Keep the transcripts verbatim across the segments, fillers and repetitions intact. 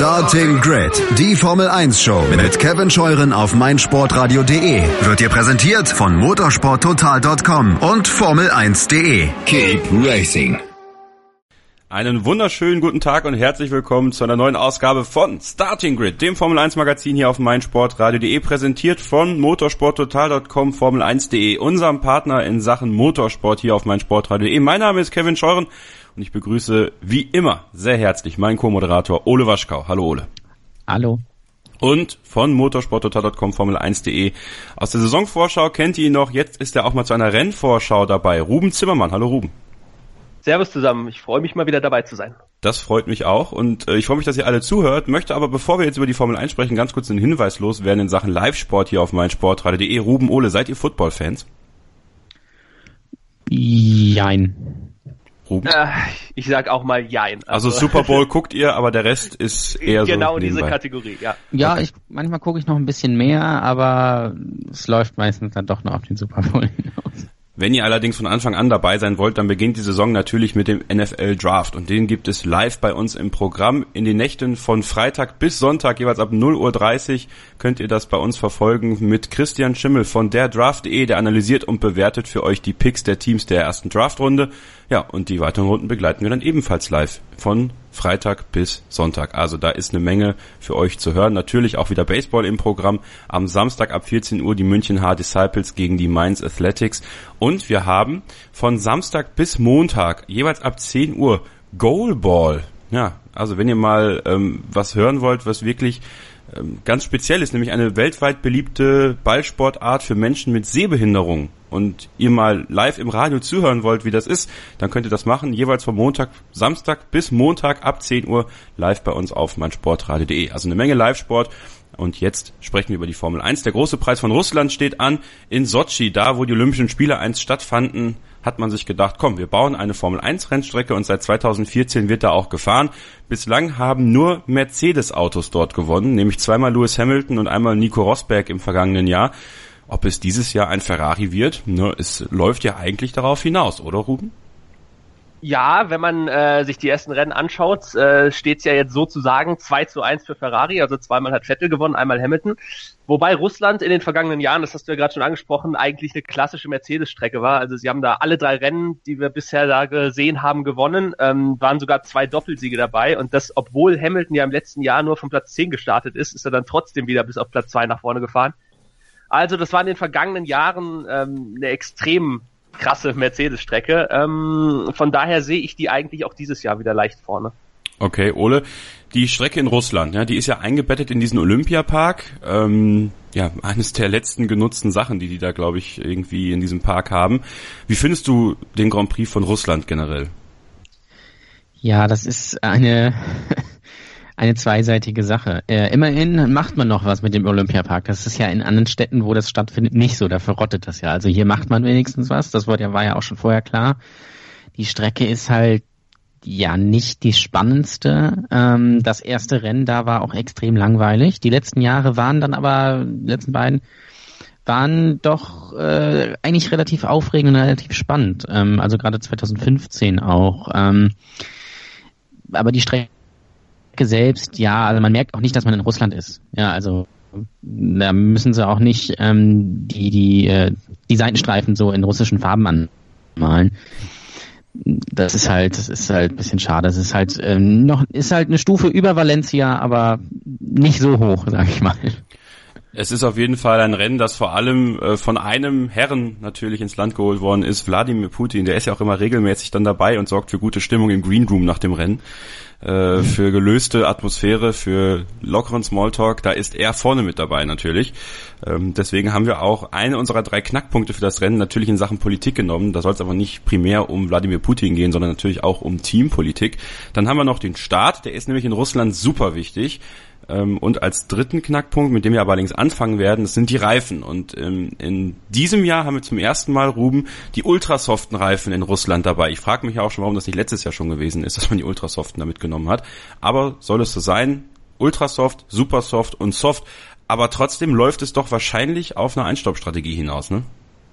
Starting Grid, die Formel eins Show mit Kevin Scheuren auf meinsportradio punkt de wird dir präsentiert von motorsporttotal punkt com und formel eins punkt de. Keep racing. Einen wunderschönen guten Tag und herzlich willkommen zu einer neuen Ausgabe von Starting Grid, dem Formel eins Magazin hier auf meinsportradio punkt de, präsentiert von motorsporttotal punkt com, formel eins punkt de, unserem Partner in Sachen Motorsport hier auf meinsportradio punkt de. Mein Name ist Kevin Scheuren und ich begrüße wie immer sehr herzlich meinen Co-Moderator Ole Waschkau. Hallo Ole. Hallo. Und von motorsporttotal punkt com, formel eins punkt de. Aus der Saisonvorschau kennt ihr ihn noch, jetzt ist er auch mal zu einer Rennvorschau dabei. Ruben Zimmermann. Hallo Ruben. Servus zusammen, ich freue mich mal wieder dabei zu sein. Das freut mich auch und äh, ich freue mich, dass ihr alle zuhört, möchte aber, bevor wir jetzt über die Formel eins sprechen, ganz kurz einen Hinweis loswerden in Sachen Live-Sport hier auf meinsportradio punkt de. Ruben, Ole, seid ihr Football-Fans? Jein. Ruben? Äh, ich sag auch mal jein. Also, also Super Bowl guckt ihr, aber der Rest ist eher genau so diese nebenbei. Kategorie, ja. Ja, okay. ich manchmal gucke ich noch ein bisschen mehr, aber es läuft meistens dann doch noch auf den Super Bowl hinaus. Wenn ihr allerdings von Anfang an dabei sein wollt, dann beginnt die Saison natürlich mit dem N F L Draft und den gibt es live bei uns im Programm. In den Nächten von Freitag bis Sonntag, jeweils ab null Uhr dreißig, könnt ihr das bei uns verfolgen mit Christian Schimmel von der Draft punkt de, der analysiert und bewertet für euch die Picks der Teams der ersten Draftrunde. Ja, und die weiteren Runden begleiten wir dann ebenfalls live von Freitag bis Sonntag. Also da ist eine Menge für euch zu hören. Natürlich auch wieder Baseball im Programm. Am Samstag ab vierzehn Uhr die München Hard-Disciples gegen die Mainz Athletics. Und wir haben von Samstag bis Montag jeweils ab zehn Uhr Goalball. Ja, also wenn ihr mal ähm, was hören wollt, was wirklich ähm, ganz speziell ist, nämlich eine weltweit beliebte Ballsportart für Menschen mit Sehbehinderung, und ihr mal live im Radio zuhören wollt, wie das ist, dann könnt ihr das machen, jeweils von Montag, Samstag bis Montag ab zehn Uhr live bei uns auf meinsportradio punkt de. Also eine Menge Live-Sport. Und jetzt sprechen wir über die Formel eins. Der große Preis von Russland steht an in Sotschi. Da, wo die Olympischen Spiele einst stattfanden, hat man sich gedacht, komm, wir bauen eine Formel eins Rennstrecke und seit zweitausendvierzehn wird da auch gefahren. Bislang haben nur Mercedes-Autos dort gewonnen, nämlich zweimal Lewis Hamilton und einmal Nico Rosberg im vergangenen Jahr. Ob es dieses Jahr ein Ferrari wird, ne, es läuft ja eigentlich darauf hinaus, oder Ruben? Ja, wenn man äh, sich die ersten Rennen anschaut, äh, steht's ja jetzt sozusagen zwei zu eins für Ferrari, also zweimal hat Vettel gewonnen, einmal Hamilton. Wobei Russland in den vergangenen Jahren, das hast du ja gerade schon angesprochen, eigentlich eine klassische Mercedes-Strecke war. Also sie haben da alle drei Rennen, die wir bisher da gesehen haben, gewonnen, ähm, waren sogar zwei Doppelsiege dabei. Und das, obwohl Hamilton ja im letzten Jahr nur von Platz zehn gestartet ist, ist er dann trotzdem wieder bis auf Platz zwei nach vorne gefahren. Also das war in den vergangenen Jahren ähm, eine extrem krasse Mercedes-Strecke. Ähm, von daher sehe ich die eigentlich auch dieses Jahr wieder leicht vorne. Okay, Ole, die Strecke in Russland, ja, die ist ja eingebettet in diesen Olympiapark. Ähm, ja, eines der letzten genutzten Sachen, die die da, glaube ich, irgendwie in diesem Park haben. Wie findest du den Grand Prix von Russland generell? Ja, das ist eine... eine zweiseitige Sache. Äh, immerhin macht man noch was mit dem Olympiapark. Das ist ja in anderen Städten, wo das stattfindet, nicht so. Da verrottet das ja. Also hier macht man wenigstens was. Das war ja, war ja auch schon vorher klar. Die Strecke ist halt ja nicht die spannendste. Ähm, das erste Rennen da war auch extrem langweilig. Die letzten Jahre waren dann aber, die letzten beiden, waren doch äh, eigentlich relativ aufregend und relativ spannend. Ähm, also gerade zweitausendfünfzehn auch. Ähm, aber die Strecke selbst, ja, also man merkt auch nicht, dass man in Russland ist. Ja, also da müssen sie auch nicht ähm, die die äh, die Seitenstreifen so in russischen Farben anmalen. Das ist halt, das ist halt ein bisschen schade. Das ist halt ähm, noch ist halt eine Stufe über Valencia, aber nicht so hoch, sag ich mal. Es ist auf jeden Fall ein Rennen, das vor allem äh, von einem Herren natürlich ins Land geholt worden ist, Wladimir Putin. Der ist ja auch immer regelmäßig dann dabei und sorgt für gute Stimmung im Green Room nach dem Rennen. Äh, für gelöste Atmosphäre, für lockeren Smalltalk, da ist er vorne mit dabei natürlich. Ähm, deswegen haben wir auch eine unserer drei Knackpunkte für das Rennen natürlich in Sachen Politik genommen. Da soll es aber nicht primär um Wladimir Putin gehen, sondern natürlich auch um Teampolitik. Dann haben wir noch den Start, der ist nämlich in Russland super wichtig. Und als dritten Knackpunkt, mit dem wir aber allerdings anfangen werden, das sind die Reifen. Und ähm, in diesem Jahr haben wir zum ersten Mal, Ruben, die ultrasoften Reifen in Russland dabei. Ich frage mich auch schon, warum das nicht letztes Jahr schon gewesen ist, dass man die ultrasoften da mitgenommen hat. Aber soll es so sein? Ultrasoft, Supersoft und Soft. Aber trotzdem läuft es doch wahrscheinlich auf eine Einstoppstrategie hinaus, ne?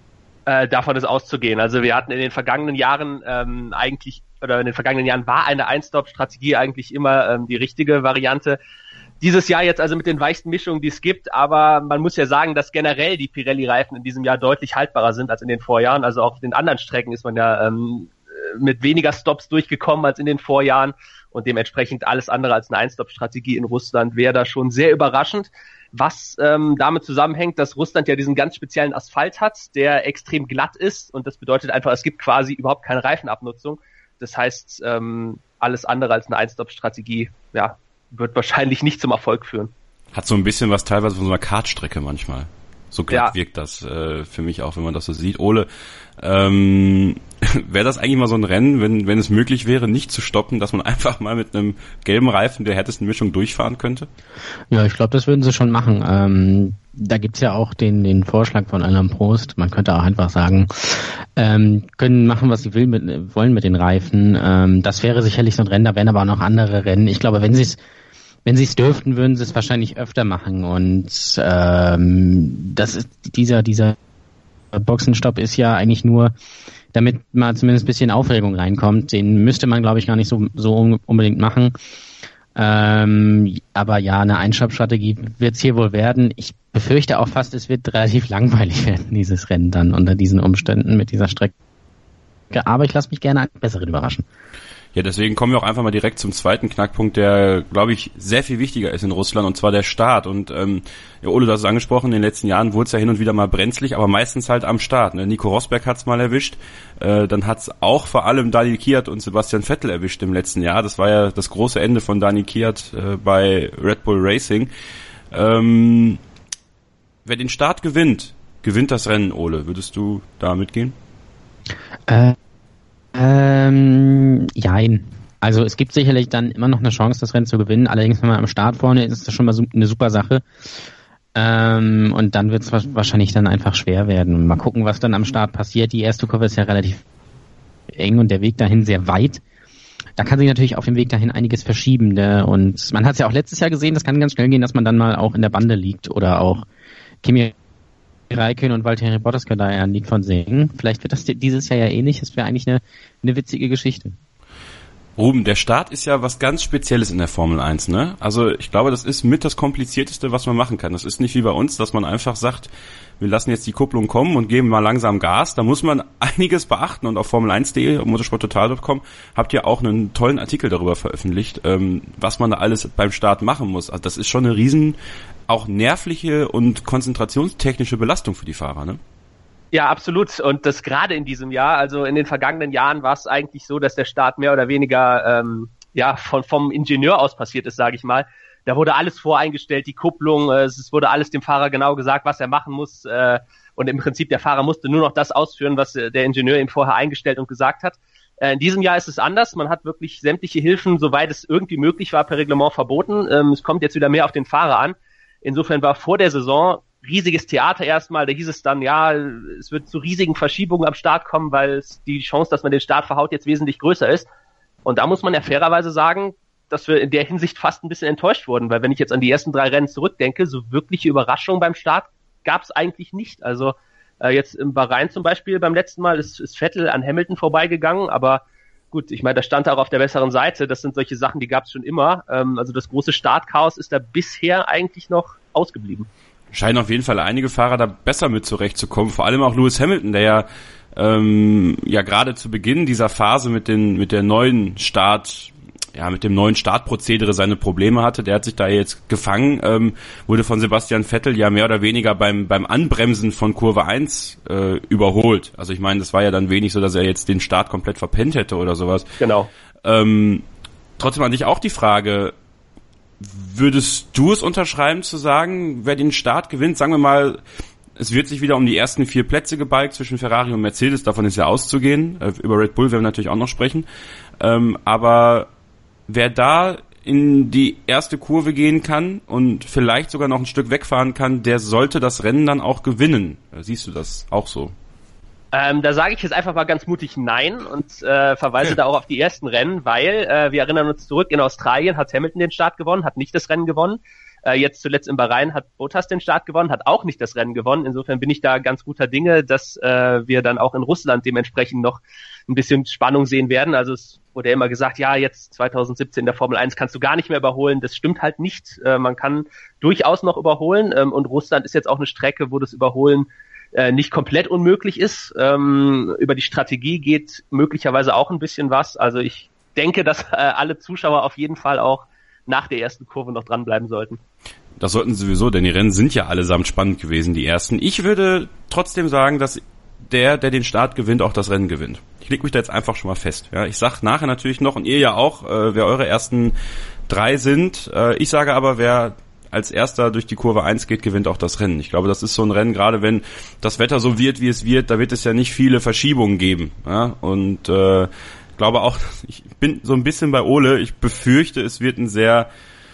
Äh, davon ist auszugehen. Also wir hatten in den vergangenen Jahren ähm, eigentlich, oder in den vergangenen Jahren war eine Ein-Stop-Strategie eigentlich immer ähm, die richtige Variante. Dieses Jahr jetzt also mit den weichsten Mischungen, die es gibt, aber man muss ja sagen, dass generell die Pirelli-Reifen in diesem Jahr deutlich haltbarer sind als in den Vorjahren. Also auch auf den anderen Strecken ist man ja ähm, mit weniger Stops durchgekommen als in den Vorjahren und dementsprechend alles andere als eine Ein-Stop-Strategie in Russland wäre da schon sehr überraschend. Was ähm, damit zusammenhängt, dass Russland ja diesen ganz speziellen Asphalt hat, der extrem glatt ist und das bedeutet einfach, es gibt quasi überhaupt keine Reifenabnutzung. Das heißt, ähm, alles andere als eine Ein-Stop-Strategie, ja, wird wahrscheinlich nicht zum Erfolg führen. Hat so ein bisschen was teilweise von so einer Kartstrecke manchmal. So glatt ja. wirkt das äh, für mich auch, wenn man das so sieht. Ole, ähm, wäre das eigentlich mal so ein Rennen, wenn wenn es möglich wäre, nicht zu stoppen, dass man einfach mal mit einem gelben Reifen der härtesten Mischung durchfahren könnte? Ja, ich glaube, das würden sie schon machen. Ähm, da gibt's ja auch den den Vorschlag von Alain Prost. Man könnte auch einfach sagen, ähm, können machen, was sie will mit, wollen mit den Reifen. Ähm, das wäre sicherlich so ein Rennen, da wären aber auch noch andere Rennen. Ich glaube, wenn sie es Wenn sie es dürften, würden sie es wahrscheinlich öfter machen. Und ähm, das ist dieser dieser Boxenstopp ist ja eigentlich nur, damit mal zumindest ein bisschen Aufregung reinkommt. Den müsste man, glaube ich, gar nicht so so unbedingt machen. Ähm, aber ja, eine Einstopp-Strategie wird es hier wohl werden. Ich befürchte auch fast, es wird relativ langweilig werden, dieses Rennen dann unter diesen Umständen mit dieser Strecke. Aber ich lasse mich gerne einen besseren überraschen. Ja, deswegen kommen wir auch einfach mal direkt zum zweiten Knackpunkt, der, glaube ich, sehr viel wichtiger ist in Russland, und zwar der Start. Und ähm, ja, Ole, du hast es angesprochen, in den letzten Jahren wurde es ja hin und wieder mal brenzlig, aber meistens halt am Start. Ne? Nico Rosberg hat's mal erwischt, äh, dann hat's auch vor allem Daniel Kvyat und Sebastian Vettel erwischt im letzten Jahr. Das war ja das große Ende von Daniel Kvyat äh, bei Red Bull Racing. Ähm, wer den Start gewinnt, gewinnt das Rennen, Ole. Würdest du da mitgehen? Äh Ähm, jein. Also es gibt sicherlich dann immer noch eine Chance, das Rennen zu gewinnen. Allerdings, wenn man am Start vorne ist, ist das schon mal eine super Sache. Ähm, und dann wird es wahrscheinlich dann einfach schwer werden. Mal gucken, was dann am Start passiert. Die erste Kurve ist ja relativ eng und der Weg dahin sehr weit. Da kann sich natürlich auf dem Weg dahin einiges verschieben. Ne? Und man hat es ja auch letztes Jahr gesehen, das kann ganz schnell gehen, dass man dann mal auch in der Bande liegt oder auch Kimi Räikkönen und Valtteri Bottas können da ja ein Lied von singen. Vielleicht wird das dieses Jahr ja ähnlich. Das wäre eigentlich eine, eine witzige Geschichte. Ruben, der Start ist ja was ganz Spezielles in der Formel eins, ne? Also ich glaube, das ist mit das Komplizierteste, was man machen kann. Das ist nicht wie bei uns, dass man einfach sagt, wir lassen jetzt die Kupplung kommen und geben mal langsam Gas. Da muss man einiges beachten, und auf Formel eins punkt de und motorsport total punkt com habt ihr auch einen tollen Artikel darüber veröffentlicht, ähm, was man da alles beim Start machen muss. Also das ist schon eine riesen, auch nervliche und konzentrationstechnische Belastung für die Fahrer, ne? Ja, absolut. Und das gerade in diesem Jahr, also in den vergangenen Jahren war es eigentlich so, dass der Start mehr oder weniger ähm, ja von vom Ingenieur aus passiert ist, sage ich mal. Da wurde alles voreingestellt, die Kupplung, äh, es wurde alles dem Fahrer genau gesagt, was er machen muss. Äh, und im Prinzip der Fahrer musste nur noch das ausführen, was äh, der Ingenieur ihm vorher eingestellt und gesagt hat. Äh, in diesem Jahr ist es anders. Man hat wirklich sämtliche Hilfen, soweit es irgendwie möglich war, per Reglement verboten. Ähm, es kommt jetzt wieder mehr auf den Fahrer an. Insofern war vor der Saison riesiges Theater erstmal, da hieß es dann, ja, es wird zu riesigen Verschiebungen am Start kommen, weil es die Chance, dass man den Start verhaut, jetzt wesentlich größer ist. Und da muss man ja fairerweise sagen, dass wir in der Hinsicht fast ein bisschen enttäuscht wurden, weil wenn ich jetzt an die ersten drei Rennen zurückdenke, so wirkliche Überraschungen beim Start gab es eigentlich nicht. Also äh, jetzt im Bahrain zum Beispiel beim letzten Mal ist, ist Vettel an Hamilton vorbeigegangen, aber gut, ich meine, da stand er auch auf der besseren Seite. Das sind solche Sachen, die gab es schon immer. Ähm, also das große Startchaos ist da bisher eigentlich noch ausgeblieben. Scheinen auf jeden Fall einige Fahrer da besser mit zurechtzukommen, vor allem auch Lewis Hamilton, der ja ähm, ja gerade zu Beginn dieser Phase mit den mit der neuen Start, ja mit dem neuen Startprozedere seine Probleme hatte. Der hat sich da jetzt gefangen, ähm, wurde von Sebastian Vettel ja mehr oder weniger beim beim Anbremsen von Kurve eins äh, überholt. Also ich meine, das war ja dann wenig so, dass er jetzt den Start komplett verpennt hätte oder sowas. Genau. Ähm, trotzdem an dich auch die Frage: Würdest du es unterschreiben zu sagen, wer den Start gewinnt? Sagen wir mal, es wird sich wieder um die ersten vier Plätze gebalgt zwischen Ferrari und Mercedes, davon ist ja auszugehen. Über Red Bull werden wir natürlich auch noch sprechen. Ähm, aber wer da in die erste Kurve gehen kann und vielleicht sogar noch ein Stück wegfahren kann, der sollte das Rennen dann auch gewinnen. Siehst du das auch so? Ähm, da sage ich jetzt einfach mal ganz mutig Nein und äh, verweise da auch auf die ersten Rennen, weil äh, wir erinnern uns zurück, in Australien hat Hamilton den Start gewonnen, hat nicht das Rennen gewonnen. Äh, jetzt zuletzt in Bahrain hat Bottas den Start gewonnen, hat auch nicht das Rennen gewonnen. Insofern bin ich da ganz guter Dinge, dass äh, wir dann auch in Russland dementsprechend noch ein bisschen Spannung sehen werden. Also es wurde ja immer gesagt, ja, jetzt zwanzig siebzehn in der Formel eins kannst du gar nicht mehr überholen. Das stimmt halt nicht. Äh, man kann durchaus noch überholen ähm, und Russland ist jetzt auch eine Strecke, wo das Überholen äh, nicht komplett unmöglich ist. Ähm, über die Strategie geht möglicherweise auch ein bisschen was. Also ich denke, dass äh, alle Zuschauer auf jeden Fall auch nach der ersten Kurve noch dranbleiben sollten. Das sollten sie sowieso, denn die Rennen sind ja allesamt spannend gewesen, die ersten. Ich würde trotzdem sagen, dass der, der den Start gewinnt, auch das Rennen gewinnt. Ich leg mich da jetzt einfach schon mal fest. Ja, ich sag nachher natürlich noch, und ihr ja auch, äh, wer eure ersten drei sind. Äh, ich sage aber, wer als erster durch die Kurve eins geht, gewinnt auch das Rennen. Ich glaube, das ist so ein Rennen, gerade wenn das Wetter so wird, wie es wird, da wird es ja nicht viele Verschiebungen geben. Ja? Und äh, ich glaube auch, ich bin so ein bisschen bei Ole, ich befürchte, es wird ein sehr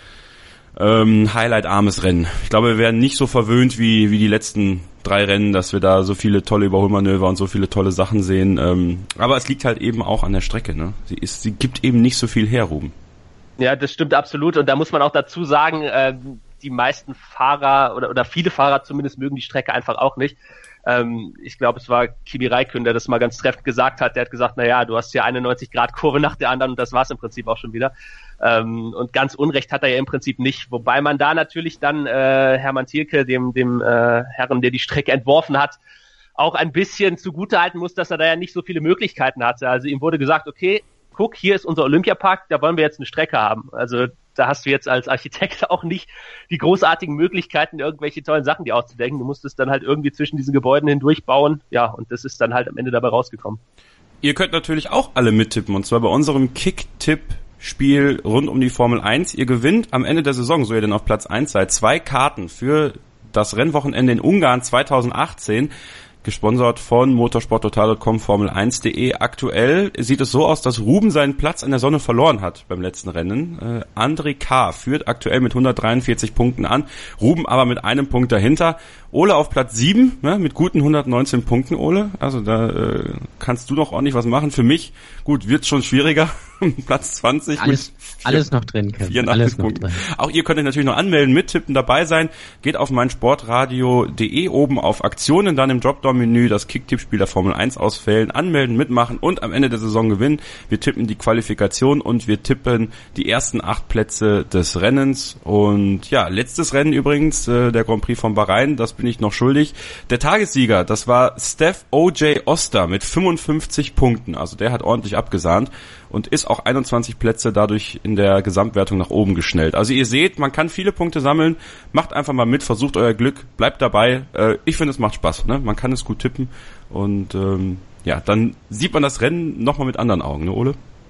ähm, highlight-armes Rennen. Ich glaube, wir werden nicht so verwöhnt wie wie die letzten drei Rennen, dass wir da so viele tolle Überholmanöver und so viele tolle Sachen sehen. Ähm, aber es liegt halt eben auch an der Strecke. Ne? Sie ist, sie gibt eben nicht so viel her, Ruben. Ja, das stimmt absolut. Und da muss man auch dazu sagen, äh, die meisten Fahrer oder, oder viele Fahrer zumindest mögen die Strecke einfach auch nicht. Ähm, ich glaube, es war Kimi Räikkönen, der das mal ganz treffend gesagt hat. Der hat gesagt, na ja, du hast hier einundneunzig Grad Kurve nach der anderen und das war's im Prinzip auch schon wieder. Ähm, und ganz Unrecht hat er ja im Prinzip nicht. Wobei man da natürlich dann äh, Hermann Thielke, dem, dem äh, Herren, der die Strecke entworfen hat, auch ein bisschen zugutehalten muss, dass er da ja nicht so viele Möglichkeiten hatte. Also ihm wurde gesagt, okay, guck, hier ist unser Olympiapark, da wollen wir jetzt eine Strecke haben. Also da hast du jetzt als Architekt auch nicht die großartigen Möglichkeiten, irgendwelche tollen Sachen dir auszudenken. Du musstest dann halt irgendwie zwischen diesen Gebäuden hindurch bauen. Ja, und das ist dann halt am Ende dabei rausgekommen. Ihr könnt natürlich auch alle mittippen, und zwar bei unserem Kick-Tipp-Spiel rund um die Formel eins. Ihr gewinnt am Ende der Saison, so ihr denn auf Platz eins seid, zwei Karten für das Rennwochenende in Ungarn zwanzig achtzehn. Gesponsert von motorsport-total Punkt com, Formel eins Punkt de. Aktuell sieht es so aus, dass Ruben seinen Platz an der Sonne verloren hat beim letzten Rennen. Äh, André K. führt aktuell mit hundertdreiundvierzig Punkten an, Ruben aber mit einem Punkt dahinter. Ole auf Platz sieben, ne, mit guten hundertneunzehn Punkten, Ole. Also da äh, kannst du noch ordentlich was machen. Für mich, gut, wird's schon schwieriger. Platz zwanzig. Alles, mit vier, alles noch drin. vierundachtzig alles Punkten. Noch drin. Auch ihr könnt euch natürlich noch anmelden, mittippen, dabei sein. Geht auf meinsportradio punkt de, oben auf Aktionen, dann im Dropdown-Menü das Kick-Tipp-Spiel der Formel eins auswählen, anmelden, mitmachen und am Ende der Saison gewinnen. Wir tippen die Qualifikation und wir tippen die ersten acht Plätze des Rennens. Und ja, letztes Rennen übrigens, äh, der Grand Prix von Bahrain, das bin ich noch schuldig. Der Tagessieger, das war Steph O J Oster mit fünfundfünfzig Punkten. Also der hat ordentlich abgesahnt und ist auch einundzwanzig Plätze dadurch in der Gesamtwertung nach oben geschnellt. Also ihr seht, man kann viele Punkte sammeln. Macht einfach mal mit, versucht euer Glück, bleibt dabei. Äh, ich finde, es macht Spaß. Ne? Man kann es gut tippen und ähm, ja, dann sieht man das Rennen nochmal mit anderen Augen, ne, Ole?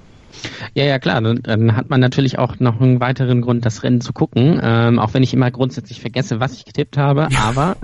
Ja, ja, klar. Dann hat man natürlich auch noch einen weiteren Grund, das Rennen zu gucken. Ähm, auch wenn ich immer grundsätzlich vergesse, was ich getippt habe. Ja. Aber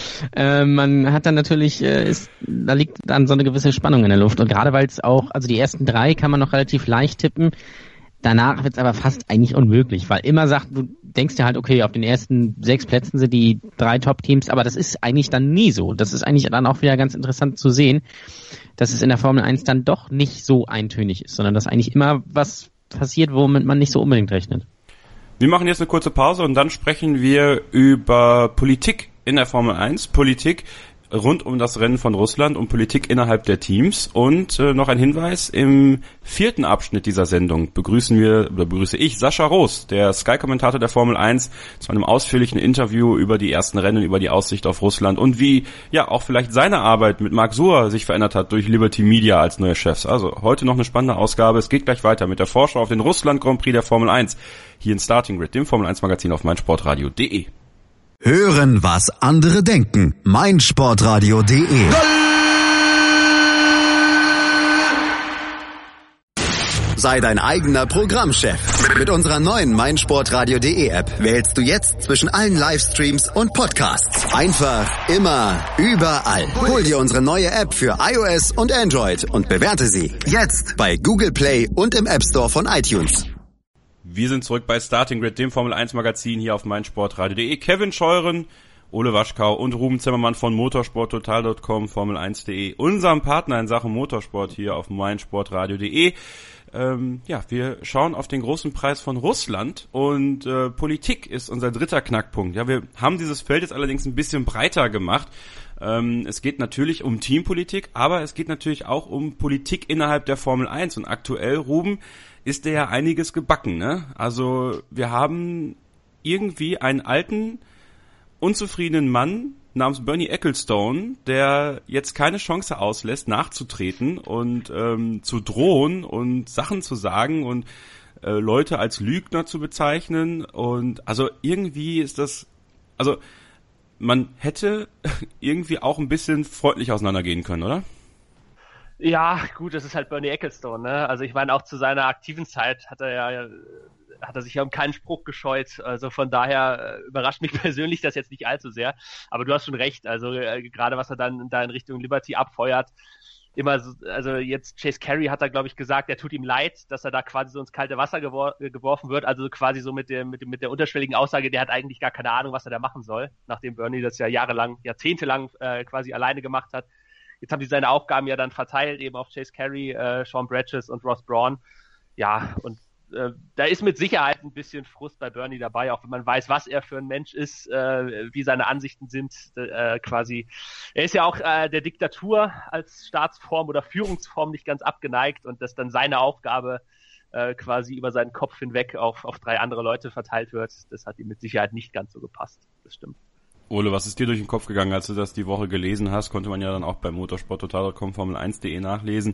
äh, man hat dann natürlich, äh, ist, da liegt dann so eine gewisse Spannung in der Luft. Und gerade weil es auch, also die ersten drei kann man noch relativ leicht tippen. Danach wird es aber fast eigentlich unmöglich, weil immer sagt, du denkst dir halt, okay, auf den ersten sechs Plätzen sind die drei Top-Teams, aber das ist eigentlich dann nie so. Das ist eigentlich dann auch wieder ganz interessant zu sehen, dass es in der Formel eins dann doch nicht so eintönig ist, sondern dass eigentlich immer was passiert, womit man nicht so unbedingt rechnet. Wir machen jetzt eine kurze Pause und dann sprechen wir über Politik in der Formel eins. Politik rund um das Rennen von Russland, um Politik innerhalb der Teams. Und äh, noch ein Hinweis, im vierten Abschnitt dieser Sendung begrüßen wir, oder begrüße ich Sascha Roos, der Sky-Kommentator der Formel eins, zu einem ausführlichen Interview über die ersten Rennen, über die Aussicht auf Russland und wie ja auch vielleicht seine Arbeit mit Marc Suhr sich verändert hat durch Liberty Media als neuer Chef. Also heute noch eine spannende Ausgabe. Es geht gleich weiter mit der Vorschau auf den Russland-Grand Prix der Formel eins hier in Starting Grid, dem Formel eins Magazin auf meinsportradio punkt de. Hören, was andere denken. meinsportradio punkt de. Sei dein eigener Programmchef. Mit unserer neuen meinsportradio punkt de App wählst du jetzt zwischen allen Livestreams und Podcasts. Einfach, immer, überall. Hol dir unsere neue App für iOS und Android und bewerte sie jetzt bei Google Play und im App Store von iTunes. Wir sind zurück bei Starting Grid, dem Formel eins Magazin hier auf meinsportradio punkt de. Kevin Scheuren Ole Waschkau und Ruben Zimmermann von motorsporttotal Punkt com, Formel eins Punkt de, unserem Partner in Sachen Motorsport hier auf meinsportradio Punkt de. Ähm, ja, wir schauen auf den großen Preis von Russland und äh, Politik ist unser dritter Knackpunkt. Ja, wir haben dieses Feld jetzt allerdings ein bisschen breiter gemacht. Ähm, es geht natürlich um Teampolitik, aber es geht natürlich auch um Politik innerhalb der Formel eins und aktuell, Ruben, ist der ja einiges gebacken, ne? Also wir haben irgendwie einen alten, unzufriedenen Mann namens Bernie Ecclestone, der jetzt keine Chance auslässt, nachzutreten und ähm, zu drohen und Sachen zu sagen und äh, Leute als Lügner zu bezeichnen. Und also irgendwie ist das, also man hätte irgendwie auch ein bisschen freundlich auseinandergehen können, oder? Ja, gut, das ist halt Bernie Ecclestone, ne? Also ich meine, auch zu seiner aktiven Zeit hat er ja hat er sich ja um keinen Spruch gescheut. Also von daher äh, überrascht mich persönlich das jetzt nicht allzu sehr. Aber du hast schon recht. Also äh, gerade was er dann da in Richtung Liberty abfeuert, immer so, also jetzt Chase Carey hat da, glaube ich, gesagt, er tut ihm leid, dass er da quasi so ins kalte Wasser gewor- geworfen wird. Also quasi so mit der, mit dem, mit der unterschwelligen Aussage, der hat eigentlich gar keine Ahnung, was er da machen soll, nachdem Bernie das ja jahrelang, jahrzehntelang äh, quasi alleine gemacht hat. Jetzt haben die seine Aufgaben ja dann verteilt, eben auf Chase Carey, äh, Sean Bridges und Ross Brawn. Ja, und äh, da ist mit Sicherheit ein bisschen Frust bei Bernie dabei, auch wenn man weiß, was er für ein Mensch ist, äh, wie seine Ansichten sind, äh, quasi. Er ist ja auch äh, der Diktatur als Staatsform oder Führungsform nicht ganz abgeneigt und dass dann seine Aufgabe äh, quasi über seinen Kopf hinweg auf, auf drei andere Leute verteilt wird, das hat ihm mit Sicherheit nicht ganz so gepasst. Das stimmt. Ole, was ist dir durch den Kopf gegangen, als du das die Woche gelesen hast? Konnte man ja dann auch bei motorsporttotal Punkt com, Formel eins Punkt de nachlesen.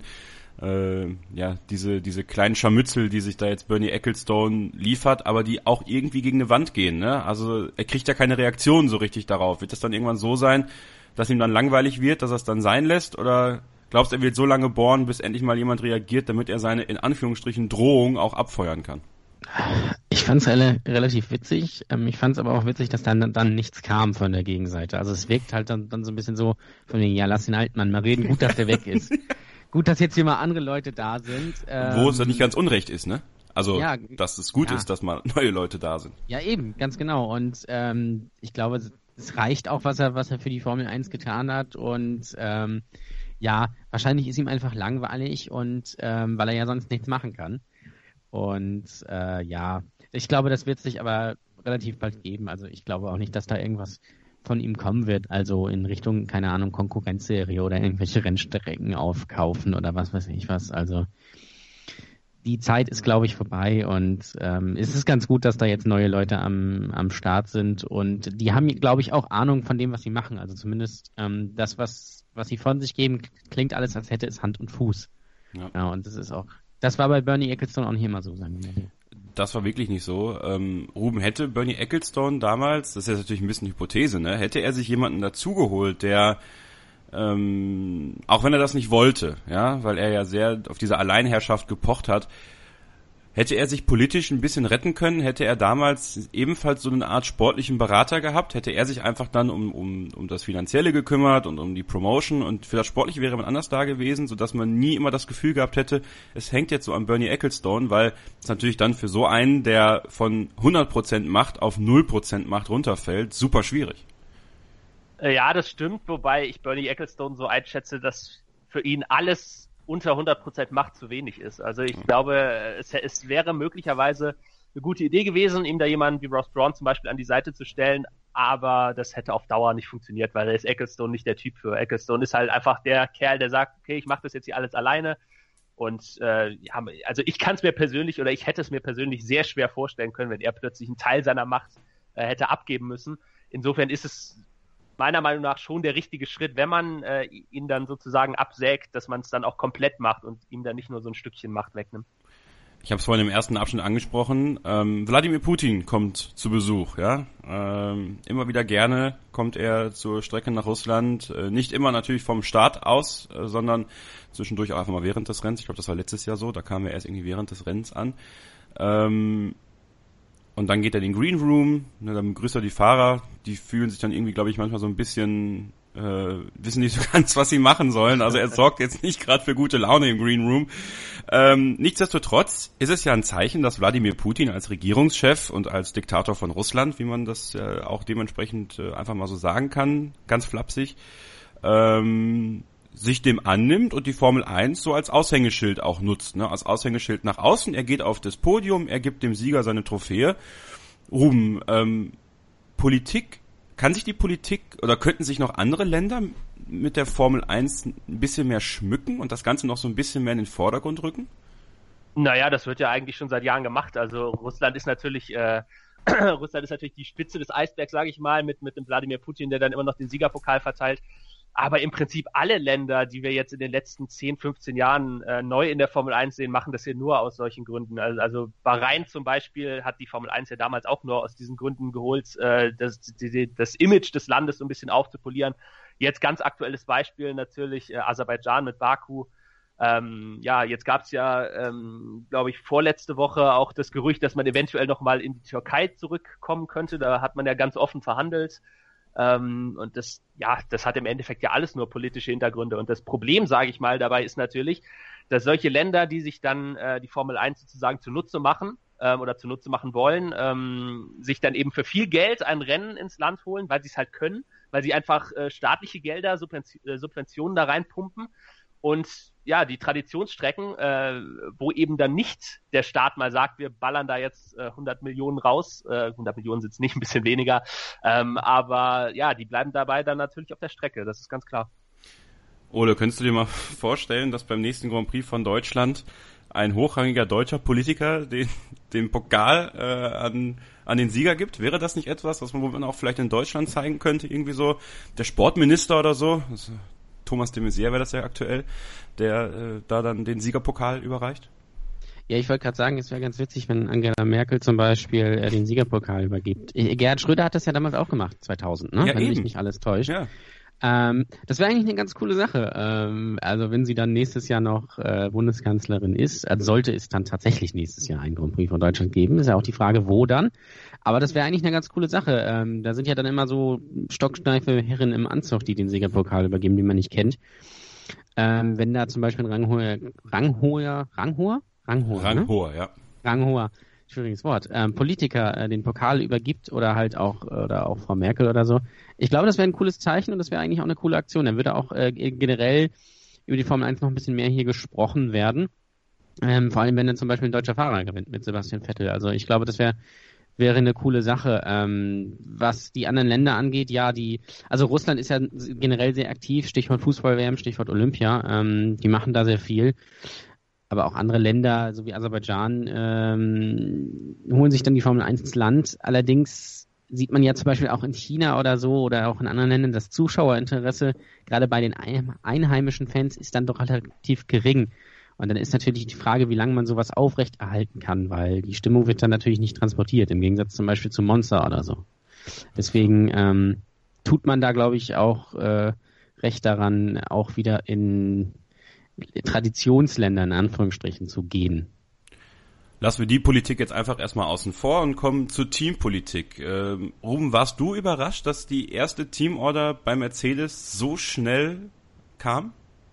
Äh, ja, diese diese kleinen Scharmützel, die sich da jetzt Bernie Ecclestone liefert, aber die auch irgendwie gegen eine Wand gehen, ne? Also er kriegt ja keine Reaktion so richtig darauf. Wird das dann irgendwann so sein, dass ihm dann langweilig wird, dass er es dann sein lässt? Oder glaubst du, er wird so lange bohren, bis endlich mal jemand reagiert, damit er seine, in Anführungsstrichen, Drohung auch abfeuern kann? Ich fand es re- relativ witzig. Ähm, ich fand es aber auch witzig, dass dann dann nichts kam von der Gegenseite. Also es wirkt halt dann, dann so ein bisschen so von wegen, ja, lass den alten Mann mal reden. Gut, dass der weg ist. Gut, dass jetzt hier mal andere Leute da sind. Ähm, Wo es dann nicht ganz unrecht ist, ne? Also, ja, dass es gut ja. ist, dass mal neue Leute da sind. Ja, eben, ganz genau. Und ähm, ich glaube, es reicht auch, was er, was er für die Formel eins getan hat. Und ähm, ja, wahrscheinlich ist ihm einfach langweilig und ähm, weil er ja sonst nichts machen kann. Und äh, ja, ich glaube, das wird sich aber relativ bald geben. Also ich glaube auch nicht, dass da irgendwas von ihm kommen wird. Also in Richtung, keine Ahnung, Konkurrenzserie oder irgendwelche Rennstrecken aufkaufen oder was weiß ich was. Also die Zeit ist, glaube ich, vorbei und ähm, es ist ganz gut, dass da jetzt neue Leute am, am Start sind und die haben, glaube ich, auch Ahnung von dem, was sie machen. Also zumindest ähm, das, was, was sie von sich geben, klingt alles, als hätte es Hand und Fuß. Ja, ja und das ist auch Das war bei Bernie Ecclestone auch nicht immer so, sagen wir mal. Das war wirklich nicht so. Ähm, Ruben, hätte Bernie Ecclestone damals, das ist jetzt natürlich ein bisschen Hypothese, ne, hätte er sich jemanden dazugeholt, der, ähm, auch wenn er das nicht wollte, ja, weil er ja sehr auf diese Alleinherrschaft gepocht hat, hätte er sich politisch ein bisschen retten können, hätte er damals ebenfalls so eine Art sportlichen Berater gehabt, hätte er sich einfach dann um, um, um das Finanzielle gekümmert und um die Promotion und für das Sportliche wäre man anders da gewesen, sodass man nie immer das Gefühl gehabt hätte, es hängt jetzt so an Bernie Ecclestone, weil es natürlich dann für so einen, der von hundert Prozent Macht auf null Prozent Macht runterfällt, super schwierig. Ja, das stimmt, wobei ich Bernie Ecclestone so einschätze, dass für ihn alles unter hundert Prozent Macht zu wenig ist. Also ich glaube, es, es wäre möglicherweise eine gute Idee gewesen, ihm da jemanden wie Ross Brawn zum Beispiel an die Seite zu stellen, aber das hätte auf Dauer nicht funktioniert, weil da ist Ecclestone nicht der Typ für. Ecclestone ist halt einfach der Kerl, der sagt, okay, ich mache das jetzt hier alles alleine und äh, ja, also ich kann es mir persönlich oder ich hätte es mir persönlich sehr schwer vorstellen können, wenn er plötzlich einen Teil seiner Macht äh, hätte abgeben müssen. Insofern ist es meiner Meinung nach schon der richtige Schritt, wenn man äh, ihn dann sozusagen absägt, dass man es dann auch komplett macht und ihm dann nicht nur so ein Stückchen Macht wegnimmt. Ich habe es vorhin im ersten Abschnitt angesprochen. Ähm, Wladimir Putin kommt zu Besuch, ja. Ähm, immer wieder gerne kommt er zur Strecke nach Russland. Äh, nicht immer natürlich vom Start aus, äh, sondern zwischendurch auch einfach mal während des Rennens. Ich glaube, das war letztes Jahr so. Da kam er erst irgendwie während des Rennens an. Ähm, Und dann geht er in den Green Room, ne, dann begrüßt er die Fahrer, die fühlen sich dann irgendwie, glaube ich, manchmal so ein bisschen äh, wissen nicht so ganz, was sie machen sollen. Also er sorgt jetzt nicht gerade für gute Laune im Green Room. Ähm, nichtsdestotrotz ist es ja ein Zeichen, dass Wladimir Putin als Regierungschef und als Diktator von Russland, wie man das äh, auch dementsprechend äh, einfach mal so sagen kann, ganz flapsig, ähm, sich dem annimmt und die Formel eins so als Aushängeschild auch nutzt, ne? Als Aushängeschild nach außen. Er geht auf das Podium, er gibt dem Sieger seine Trophäe. Ruben, ähm, Politik, kann sich die Politik oder könnten sich noch andere Länder mit der Formel eins ein bisschen mehr schmücken und das Ganze noch so ein bisschen mehr in den Vordergrund rücken? Naja, das wird ja eigentlich schon seit Jahren gemacht. Also Russland ist natürlich äh, Russland ist natürlich die Spitze des Eisbergs, sage ich mal, mit mit dem Wladimir Putin, der dann immer noch den Siegerpokal verteilt. Aber im Prinzip alle Länder, die wir jetzt in den letzten zehn, fünfzehn Jahren äh, neu in der Formel eins sehen, machen das hier nur aus solchen Gründen. Also, also Bahrain zum Beispiel hat die Formel eins ja damals auch nur aus diesen Gründen geholt, äh, das, die, das Image des Landes so ein bisschen aufzupolieren. Jetzt ganz aktuelles Beispiel natürlich äh, Aserbaidschan mit Baku. Ähm, ja, jetzt gab's ja, ähm, glaube ich, vorletzte Woche auch das Gerücht, dass man eventuell nochmal in die Türkei zurückkommen könnte. Da hat man ja ganz offen verhandelt. Ähm, und das, ja, das hat im Endeffekt ja alles nur politische Hintergründe. Und das Problem, sage ich mal, dabei ist natürlich, dass solche Länder, die sich dann äh, die Formel eins sozusagen zunutze machen ähm, oder zunutze machen wollen, ähm, sich dann eben für viel Geld ein Rennen ins Land holen, weil sie es halt können, weil sie einfach äh, staatliche Gelder, Subvention, äh, Subventionen da reinpumpen. Und ja, die Traditionsstrecken, äh, wo eben dann nicht der Staat mal sagt, wir ballern da jetzt äh, hundert Millionen raus, äh, hundert Millionen sind es nicht, ein bisschen weniger, ähm, aber ja, die bleiben dabei dann natürlich auf der Strecke, das ist ganz klar. Ole, könntest du dir mal vorstellen, dass beim nächsten Grand Prix von Deutschland ein hochrangiger deutscher Politiker den, den Pokal äh, an, an den Sieger gibt? Wäre das nicht etwas, was man auch vielleicht in Deutschland zeigen könnte? Irgendwie so der Sportminister oder so? Das, Thomas de Maizière wäre das ja aktuell, der äh, da dann den Siegerpokal überreicht? Ja, ich wollte gerade sagen, es wäre ganz witzig, wenn Angela Merkel zum Beispiel äh, den Siegerpokal übergibt. Gerhard Schröder hat das ja damals auch gemacht, zweitausend, ne? Ja, wenn eben. mich nicht alles täuscht. Ja. Ähm, das wäre eigentlich eine ganz coole Sache. Ähm, also wenn sie dann nächstes Jahr noch äh, Bundeskanzlerin ist, also sollte es dann tatsächlich nächstes Jahr einen Grand Prix von Deutschland geben, ist ja auch die Frage, wo dann. Aber das wäre eigentlich eine ganz coole Sache. Ähm, da sind ja dann immer so stocksteife Herren im Anzug, die den Siegerpokal übergeben, die man nicht kennt. Ähm, wenn da zum Beispiel ein Ranghoher, Ranghoher, Ranghoher? Ranghoher, Ranghoher, ne? ja. Ranghoher, schwieriges Wort, ähm, Politiker äh, den Pokal übergibt oder halt auch oder auch Frau Merkel oder so. Ich glaube, das wäre ein cooles Zeichen und das wäre eigentlich auch eine coole Aktion. Dann würde auch äh, generell über die Formel eins noch ein bisschen mehr hier gesprochen werden. Ähm, vor allem, wenn dann zum Beispiel ein deutscher Fahrer gewinnt mit Sebastian Vettel. Also ich glaube, das wäre wäre eine coole Sache. Ähm, was die anderen Länder angeht, ja, die, also Russland ist ja generell sehr aktiv, Stichwort Fußball-W M, Stichwort Olympia. Ähm, die machen da sehr viel. Aber auch andere Länder, so wie Aserbaidschan, ähm, holen sich dann die Formel eins ins Land. Allerdings sieht man ja zum Beispiel auch in China oder so oder auch in anderen Ländern, das Zuschauerinteresse gerade bei den einheimischen Fans ist dann doch relativ gering. Und dann ist natürlich die Frage, wie lange man sowas aufrechterhalten kann, weil die Stimmung wird dann natürlich nicht transportiert, im Gegensatz zum Beispiel zu Monza oder so. Deswegen ähm, tut man da, glaube ich, auch äh, recht daran, auch wieder in Traditionsländer in Anführungsstrichen zu gehen. Lassen wir die Politik jetzt einfach erstmal außen vor und kommen zur Teampolitik. Ähm, Ruben, warst du überrascht, dass die erste Teamorder bei Mercedes so schnell kam?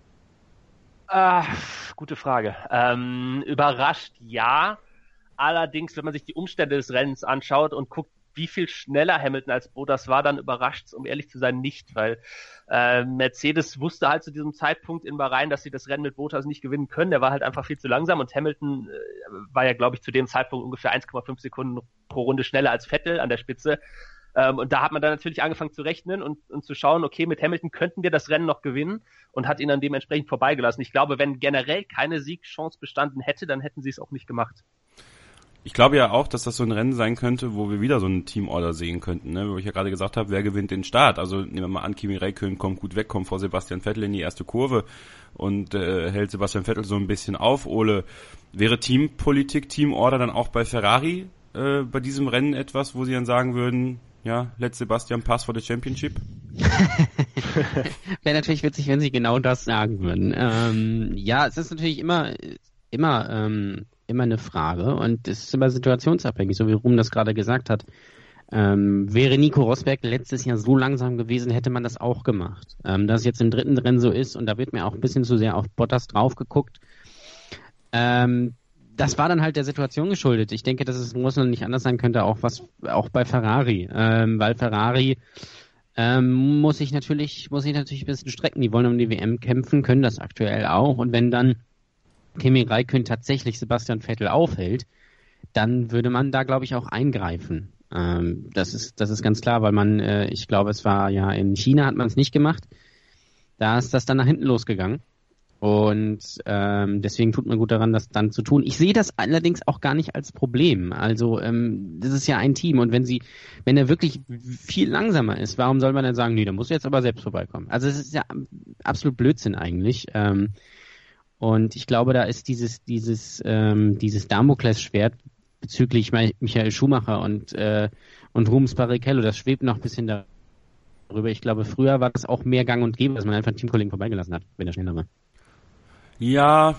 Ah, gute Frage. Ähm, überrascht ja. Allerdings, wenn man sich die Umstände des Rennens anschaut und guckt, wie viel schneller Hamilton als Bottas war, dann überrascht es, um ehrlich zu sein, nicht, weil äh, Mercedes wusste halt zu diesem Zeitpunkt in Bahrain, dass sie das Rennen mit Bottas nicht gewinnen können. Der war halt einfach viel zu langsam und Hamilton äh, war ja, glaube ich, zu dem Zeitpunkt ungefähr eins Komma fünf Sekunden pro Runde schneller als Vettel an der Spitze. Ähm, und da hat man dann natürlich angefangen zu rechnen und, und zu schauen, okay, mit Hamilton könnten wir das Rennen noch gewinnen und hat ihn dann dementsprechend vorbeigelassen. Ich glaube, wenn generell keine Siegchance bestanden hätte, dann hätten sie es auch nicht gemacht. Ich glaube ja auch, dass das so ein Rennen sein könnte, wo wir wieder so einen Teamorder sehen könnten, ne? Wo ich ja gerade gesagt habe, wer gewinnt den Start? Also nehmen wir mal an, Kimi Räikkönen kommt gut weg, kommt vor Sebastian Vettel in die erste Kurve und äh, hält Sebastian Vettel so ein bisschen auf. Ole, wäre Teampolitik, Teamorder dann auch bei Ferrari äh, bei diesem Rennen etwas, wo sie dann sagen würden, ja, let Sebastian pass for the championship? Wäre natürlich witzig, wenn sie genau das sagen würden. Ähm, ja, es ist natürlich immer, immer, ähm, immer eine Frage und es ist immer situationsabhängig, so wie Ruben das gerade gesagt hat. Ähm, wäre Nico Rosberg letztes Jahr so langsam gewesen, hätte man das auch gemacht. Ähm, dass es jetzt im dritten Rennen so ist, und da wird mir auch ein bisschen zu sehr auf Bottas drauf geguckt, ähm, das war dann halt der Situation geschuldet. Ich denke, dass es in Russland nicht anders sein könnte, auch was auch bei Ferrari. Ähm, weil Ferrari ähm, muss sich natürlich, muss sich natürlich ein bisschen strecken. Die wollen um die W M kämpfen, können das aktuell auch. Und wenn dann Kimi Räikkönen tatsächlich Sebastian Vettel aufhält, dann würde man da, glaube ich, auch eingreifen. Ähm, das ist, das ist ganz klar, weil man, äh, ich glaube, es war ja in China hat man es nicht gemacht. Da ist das dann nach hinten losgegangen. Und ähm, deswegen tut man gut daran, das dann zu tun. Ich sehe das allerdings auch gar nicht als Problem. Also ähm, das ist ja ein Team, und wenn sie, wenn er wirklich viel langsamer ist, warum soll man dann sagen, nee, da musst du jetzt aber selbst vorbeikommen? Also es ist ja absolut Blödsinn eigentlich. Ähm, und ich glaube, da ist dieses dieses ähm, dieses Damoklesschwert bezüglich Michael Schumacher und äh, und Rubens Barrichello, das schwebt noch ein bisschen darüber. Ich glaube, früher war das auch mehr gang und gäbe, dass man einfach einen Teamkollegen vorbeigelassen hat, wenn er schneller war. Ja,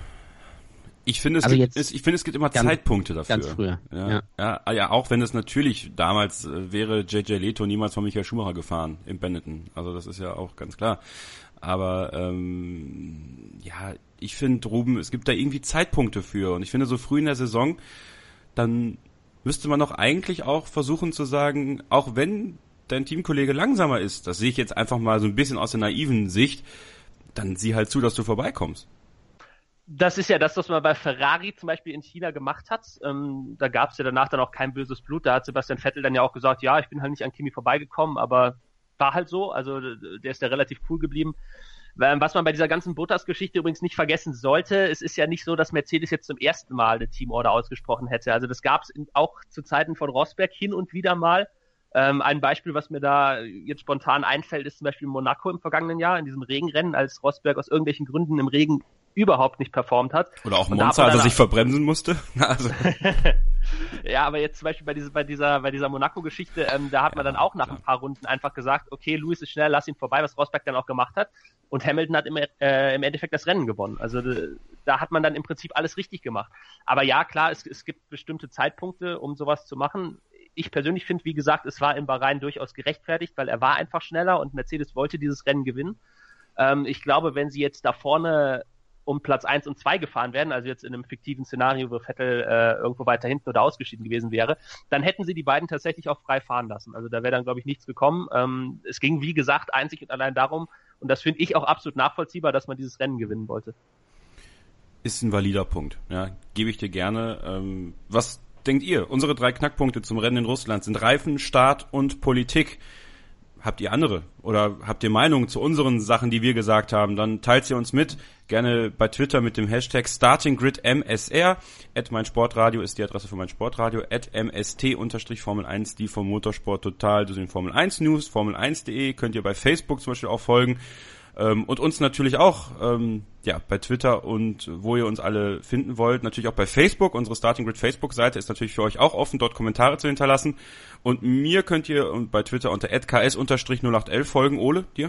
ich finde es, also gibt, es, ich finde, es gibt immer ganz, Zeitpunkte dafür. Ganz früher. Ja, ja. Ja, ja, auch wenn es natürlich damals äh, wäre J J Leto niemals von Michael Schumacher gefahren im Benetton. Also das ist ja auch ganz klar. Aber ähm, ja, ich finde, Ruben, es gibt da irgendwie Zeitpunkte für. Und ich finde, so früh in der Saison, dann müsste man doch eigentlich auch versuchen zu sagen, auch wenn dein Teamkollege langsamer ist, das sehe ich jetzt einfach mal so ein bisschen aus der naiven Sicht, dann sieh halt zu, dass du vorbeikommst. Das ist ja das, was man bei Ferrari zum Beispiel in China gemacht hat. Ähm, da gab es ja danach dann auch kein böses Blut. Da hat Sebastian Vettel dann ja auch gesagt, ja, ich bin halt nicht an Kimi vorbeigekommen, aber war halt so. Also der ist ja relativ cool geblieben. Was man bei dieser ganzen Bottas-Geschichte übrigens nicht vergessen sollte, es ist ja nicht so, dass Mercedes jetzt zum ersten Mal eine Teamorder ausgesprochen hätte. Also das gab es auch zu Zeiten von Rosberg hin und wieder mal. Ähm, ein Beispiel, was mir da jetzt spontan einfällt, ist zum Beispiel Monaco im vergangenen Jahr, in diesem Regenrennen, als Rosberg aus irgendwelchen Gründen im Regen überhaupt nicht performt hat. Oder auch Monza, als er sich verbremsen musste. Also. Ja, aber jetzt zum Beispiel bei dieser, bei dieser, bei dieser Monaco-Geschichte, ähm, da hat man ja, dann auch nach klar. ein paar Runden einfach gesagt, okay, Lewis ist schnell, lass ihn vorbei, was Rosberg dann auch gemacht hat. Und Hamilton hat im, äh, im Endeffekt das Rennen gewonnen. Also da hat man dann im Prinzip alles richtig gemacht. Aber ja, klar, es, es gibt bestimmte Zeitpunkte, um sowas zu machen. Ich persönlich finde, wie gesagt, es war in Bahrain durchaus gerechtfertigt, weil er war einfach schneller und Mercedes wollte dieses Rennen gewinnen. Ähm, ich glaube, wenn sie jetzt da vorne um Platz eins und zwei gefahren wären, also jetzt in einem fiktiven Szenario, wo Vettel äh, irgendwo weiter hinten oder ausgeschieden gewesen wäre, dann hätten sie die beiden tatsächlich auch frei fahren lassen. Also da wäre dann, glaube ich, nichts gekommen. Ähm, es ging, wie gesagt, einzig und allein darum, und das finde ich auch absolut nachvollziehbar, dass man dieses Rennen gewinnen wollte. Ist ein valider Punkt, ja, gebe ich dir gerne. Ähm, was denkt ihr? Unsere drei Knackpunkte zum Rennen in Russland sind Reifen, Start und Politik. Habt ihr andere? Oder habt ihr Meinungen zu unseren Sachen, die wir gesagt haben? Dann teilt sie uns mit. Gerne bei Twitter mit dem Hashtag StartingGridMSR. At meinsportradio ist die Adresse für mein Sportradio. At mst unterstrich Formel eins, die vom Motorsport total. Das sind Formel eins News, Formel eins punkt de. Könnt ihr bei Facebook zum Beispiel auch folgen. Ähm, und uns natürlich auch, ähm, ja, bei Twitter und wo ihr uns alle finden wollt. Natürlich auch bei Facebook. Unsere Starting Grid Facebook-Seite ist natürlich für euch auch offen, dort Kommentare zu hinterlassen. Und mir könnt ihr bei Twitter unter at k s null acht elf folgen. Ole, dir?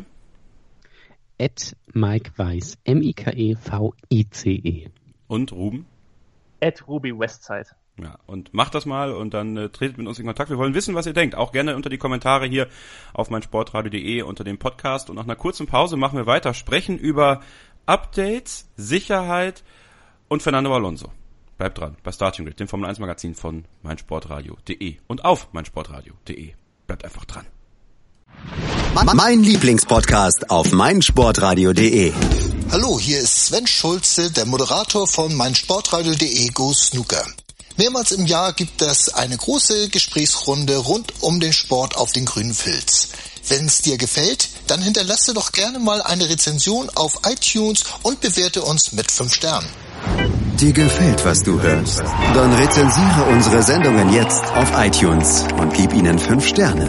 At Mike Weiß, M I K E V I C E. Und Ruben? At Ruby Westside. Ja, und macht das mal und dann äh, tretet mit uns in Kontakt. Wir wollen wissen, was ihr denkt. Auch gerne unter die Kommentare hier auf meinsportradio punkt de unter dem Podcast. Und nach einer kurzen Pause machen wir weiter. Sprechen über Updates, Sicherheit und Fernando Alonso. Bleibt dran bei Starting Grid, dem Formel eins Magazin von meinsportradio punkt de und auf meinsportradio punkt de. Bleibt einfach dran. Mein Lieblingspodcast auf meinsportradio punkt de. Hallo, hier ist Sven Schulze, der Moderator von meinsportradio punkt de Go Snooker. Mehrmals im Jahr gibt es eine große Gesprächsrunde rund um den Sport auf den grünen Filz. Wenn es dir gefällt, dann hinterlasse doch gerne mal eine Rezension auf iTunes und bewerte uns mit fünf Sternen. Dir gefällt, was du hörst? Dann rezensiere unsere Sendungen jetzt auf iTunes und gib ihnen fünf Sterne.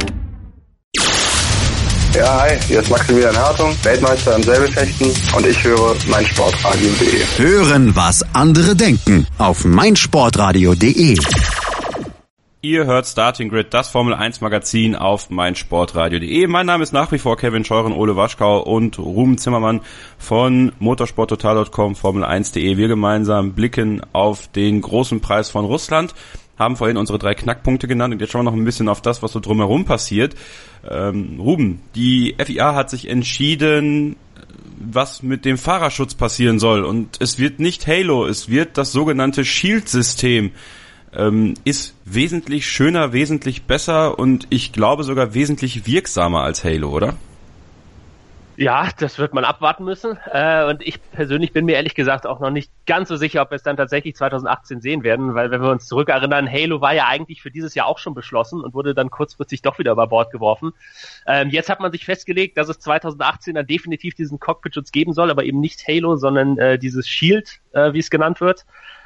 Ja, hi, hier ist Maximilian Hartung, Weltmeister im Säbelfechten und ich höre meinsportradio punkt de. Hören, was andere denken auf meinsportradio punkt de. Ihr hört Starting Grid, das Formel eins Magazin auf meinsportradio punkt de. Mein Name ist nach wie vor Kevin Scheuren, Ole Waschkau und Ruben Zimmermann von motorsporttotal punkt com, Formel eins punkt de. Wir gemeinsam blicken auf den großen Preis von Russland. haben vorhin unsere drei Knackpunkte genannt und jetzt schauen wir noch ein bisschen auf das, was so drumherum passiert. Ähm, Ruben, die F I A hat sich entschieden, was mit dem Fahrerschutz passieren soll und es wird nicht Halo, es wird das sogenannte Shield-System. Ähm, ist wesentlich schöner, wesentlich besser und ich glaube sogar wesentlich wirksamer als Halo, oder? Ja, das wird man abwarten müssen. Äh, und ich persönlich bin mir ehrlich gesagt auch noch nicht ganz so sicher, ob wir es dann tatsächlich zwanzig achtzehn sehen werden, weil wenn wir uns zurückerinnern, Halo war ja eigentlich für dieses Jahr auch schon beschlossen und wurde dann kurzfristig doch wieder über Bord geworfen. Ähm, jetzt hat man sich festgelegt, dass es zwanzig achtzehn dann definitiv diesen Cockpit-Schutz geben soll, aber eben nicht Halo, sondern äh, dieses Shield, äh, wie es genannt wird.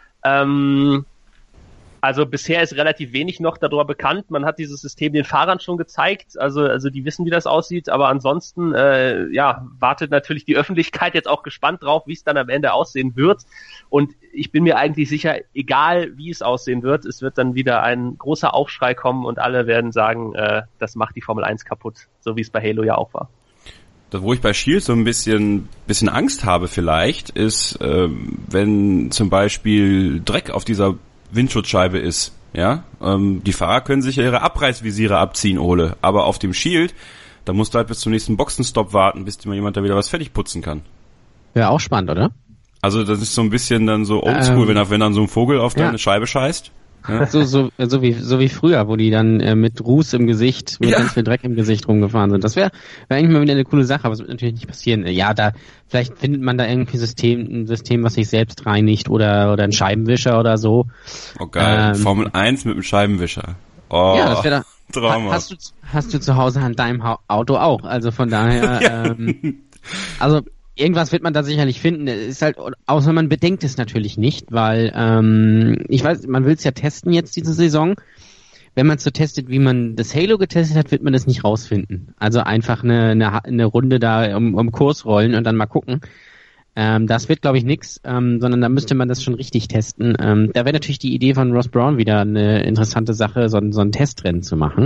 Ähm, Also bisher ist relativ wenig noch darüber bekannt. Man hat dieses System den Fahrern schon gezeigt, also also die wissen, wie das aussieht. Aber ansonsten äh, ja wartet natürlich die Öffentlichkeit jetzt auch gespannt drauf, wie es dann am Ende aussehen wird. Und ich bin mir eigentlich sicher, egal wie es aussehen wird, es wird dann wieder ein großer Aufschrei kommen und alle werden sagen, äh, das macht die Formel eins kaputt, so wie es bei Halo ja auch war. Das, wo ich bei Shield so ein bisschen bisschen Angst habe vielleicht, ist, äh, wenn zum Beispiel Dreck auf dieser Windschutzscheibe ist, ja, ähm, die Fahrer können sich ja ihre Abreißvisiere abziehen, Ole, aber auf dem Shield, da musst du halt bis zum nächsten Boxenstopp warten, bis mal jemand da wieder was fertig putzen kann. Wäre auch spannend, oder? Also das ist so ein bisschen dann so oldschool, ähm, wenn, wenn dann so ein Vogel auf deine ja. Scheibe scheißt. Ja. So, so, so wie, so wie früher, wo die dann äh, mit Ruß im Gesicht, mit ja. ganz viel Dreck im Gesicht rumgefahren sind. Das wäre wär eigentlich mal wieder eine coole Sache, aber es wird natürlich nicht passieren. Ja, da, vielleicht findet man da irgendwie ein System, ein System, was sich selbst reinigt oder, oder ein Scheibenwischer oder so. Oh geil, ähm, Formel eins mit einem Scheibenwischer. Oh, ja, das wäre da, Drama. Hast du, hast du zu Hause an deinem ha- Auto auch, also von daher, ja. ähm, also, irgendwas wird man da sicherlich finden. Ist halt, außer man bedenkt es natürlich nicht, weil ähm, ich weiß, man will es ja testen jetzt diese Saison. Wenn man es so testet, wie man das Halo getestet hat, wird man das nicht rausfinden. Also einfach eine, eine, eine Runde da um, um Kurs rollen und dann mal gucken. Ähm, das wird, glaube ich, nix, ähm, sondern da müsste man das schon richtig testen. Ähm, da wäre natürlich die Idee von Ross Brawn wieder eine interessante Sache, so, so ein Testrennen zu machen.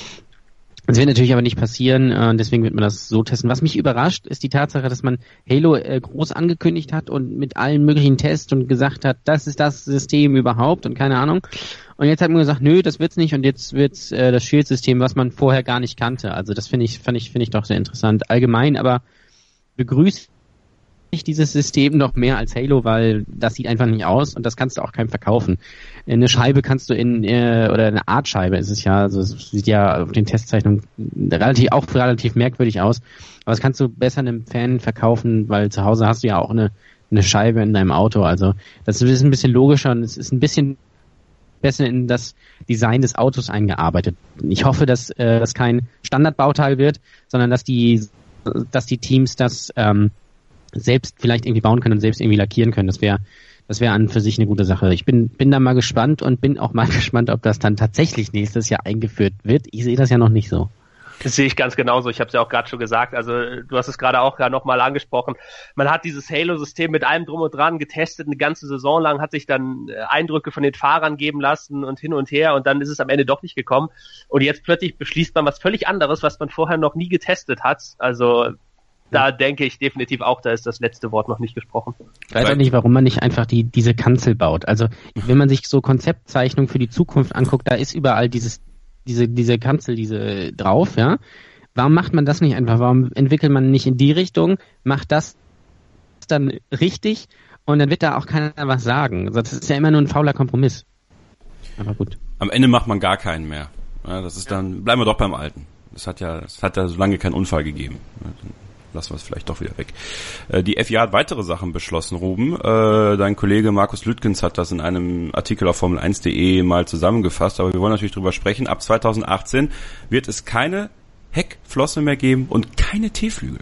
Das wird natürlich aber nicht passieren, äh, deswegen wird man das so testen. Was mich überrascht, ist die Tatsache, dass man Halo äh, groß angekündigt hat und mit allen möglichen Tests und gesagt hat, das ist das System überhaupt und keine Ahnung. Und jetzt hat man gesagt, nö, das wird's nicht und jetzt wird's äh, das Shield-System, was man vorher gar nicht kannte. Also das finde ich, fand ich, finde ich doch sehr interessant. Allgemein aber begrüßt ich dieses System noch mehr als Halo, weil das sieht einfach nicht aus und das kannst du auch keinem verkaufen. Eine Scheibe kannst du in, äh, oder eine Art Scheibe ist es ja, also es sieht ja auf den Testzeichnungen relativ, auch relativ merkwürdig aus, aber das kannst du besser einem Fan verkaufen, weil zu Hause hast du ja auch eine, eine Scheibe in deinem Auto, also das ist ein bisschen logischer und es ist ein bisschen besser in das Design des Autos eingearbeitet. Ich hoffe, dass äh, das kein Standardbauteil wird, sondern dass die, dass die Teams das ähm, selbst vielleicht irgendwie bauen können und selbst irgendwie lackieren können. Das wäre das wäre an für sich eine gute Sache. Ich bin bin da mal gespannt und bin auch mal gespannt, ob das dann tatsächlich nächstes Jahr eingeführt wird. Ich sehe das ja noch nicht so. Das sehe ich ganz genauso. Ich habe es ja auch gerade schon gesagt. Also du hast es gerade auch ja nochmal angesprochen. Man hat dieses Halo-System mit allem drum und dran getestet, eine ganze Saison lang, hat sich dann Eindrücke von den Fahrern geben lassen und hin und her und dann ist es am Ende doch nicht gekommen. Und jetzt plötzlich beschließt man was völlig anderes, was man vorher noch nie getestet hat. Also da denke ich definitiv auch, da ist das letzte Wort noch nicht gesprochen. Ich weiß auch nicht, warum man nicht einfach die diese Kanzel baut. Also wenn man sich so Konzeptzeichnungen für die Zukunft anguckt, da ist überall dieses diese diese Kanzel diese drauf, ja. Warum macht man das nicht einfach? Warum entwickelt man nicht in die Richtung, macht das dann richtig und dann wird da auch keiner was sagen. Das ist ja immer nur ein fauler Kompromiss. Aber gut. Am Ende macht man gar keinen mehr. Ja, das ist dann, bleiben wir doch beim Alten. Das hat ja, es hat ja so lange keinen Unfall gegeben. Lassen wir es vielleicht doch wieder weg. Äh, die F I A hat weitere Sachen beschlossen, Ruben. Äh, dein Kollege Markus Lüttgens hat das in einem Artikel auf Formel eins punkt de mal zusammengefasst, aber wir wollen natürlich drüber sprechen. Ab zwanzig achtzehn wird es keine Heckflosse mehr geben und keine T-Flügel.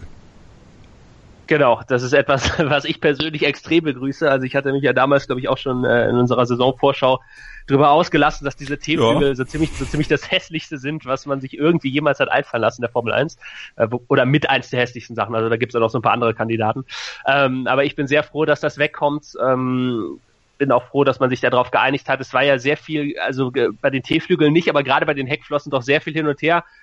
Genau, das ist etwas, was ich persönlich extrem begrüße. Also ich hatte mich ja damals, glaube ich, auch schon äh, in unserer Saisonvorschau darüber ausgelassen, dass diese T-Flügel ja. so ziemlich so ziemlich das Hässlichste sind, was man sich irgendwie jemals hat einfallen lassen in der Formel eins. Äh, oder mit eins der hässlichsten Sachen. Also da gibt es ja noch so ein paar andere Kandidaten. Ähm, aber ich bin sehr froh, dass das wegkommt. Ähm, bin auch froh, dass man sich darauf geeinigt hat. Es war ja sehr viel, also bei den T-Flügeln nicht, aber gerade bei den Heckflossen doch sehr viel hin und her.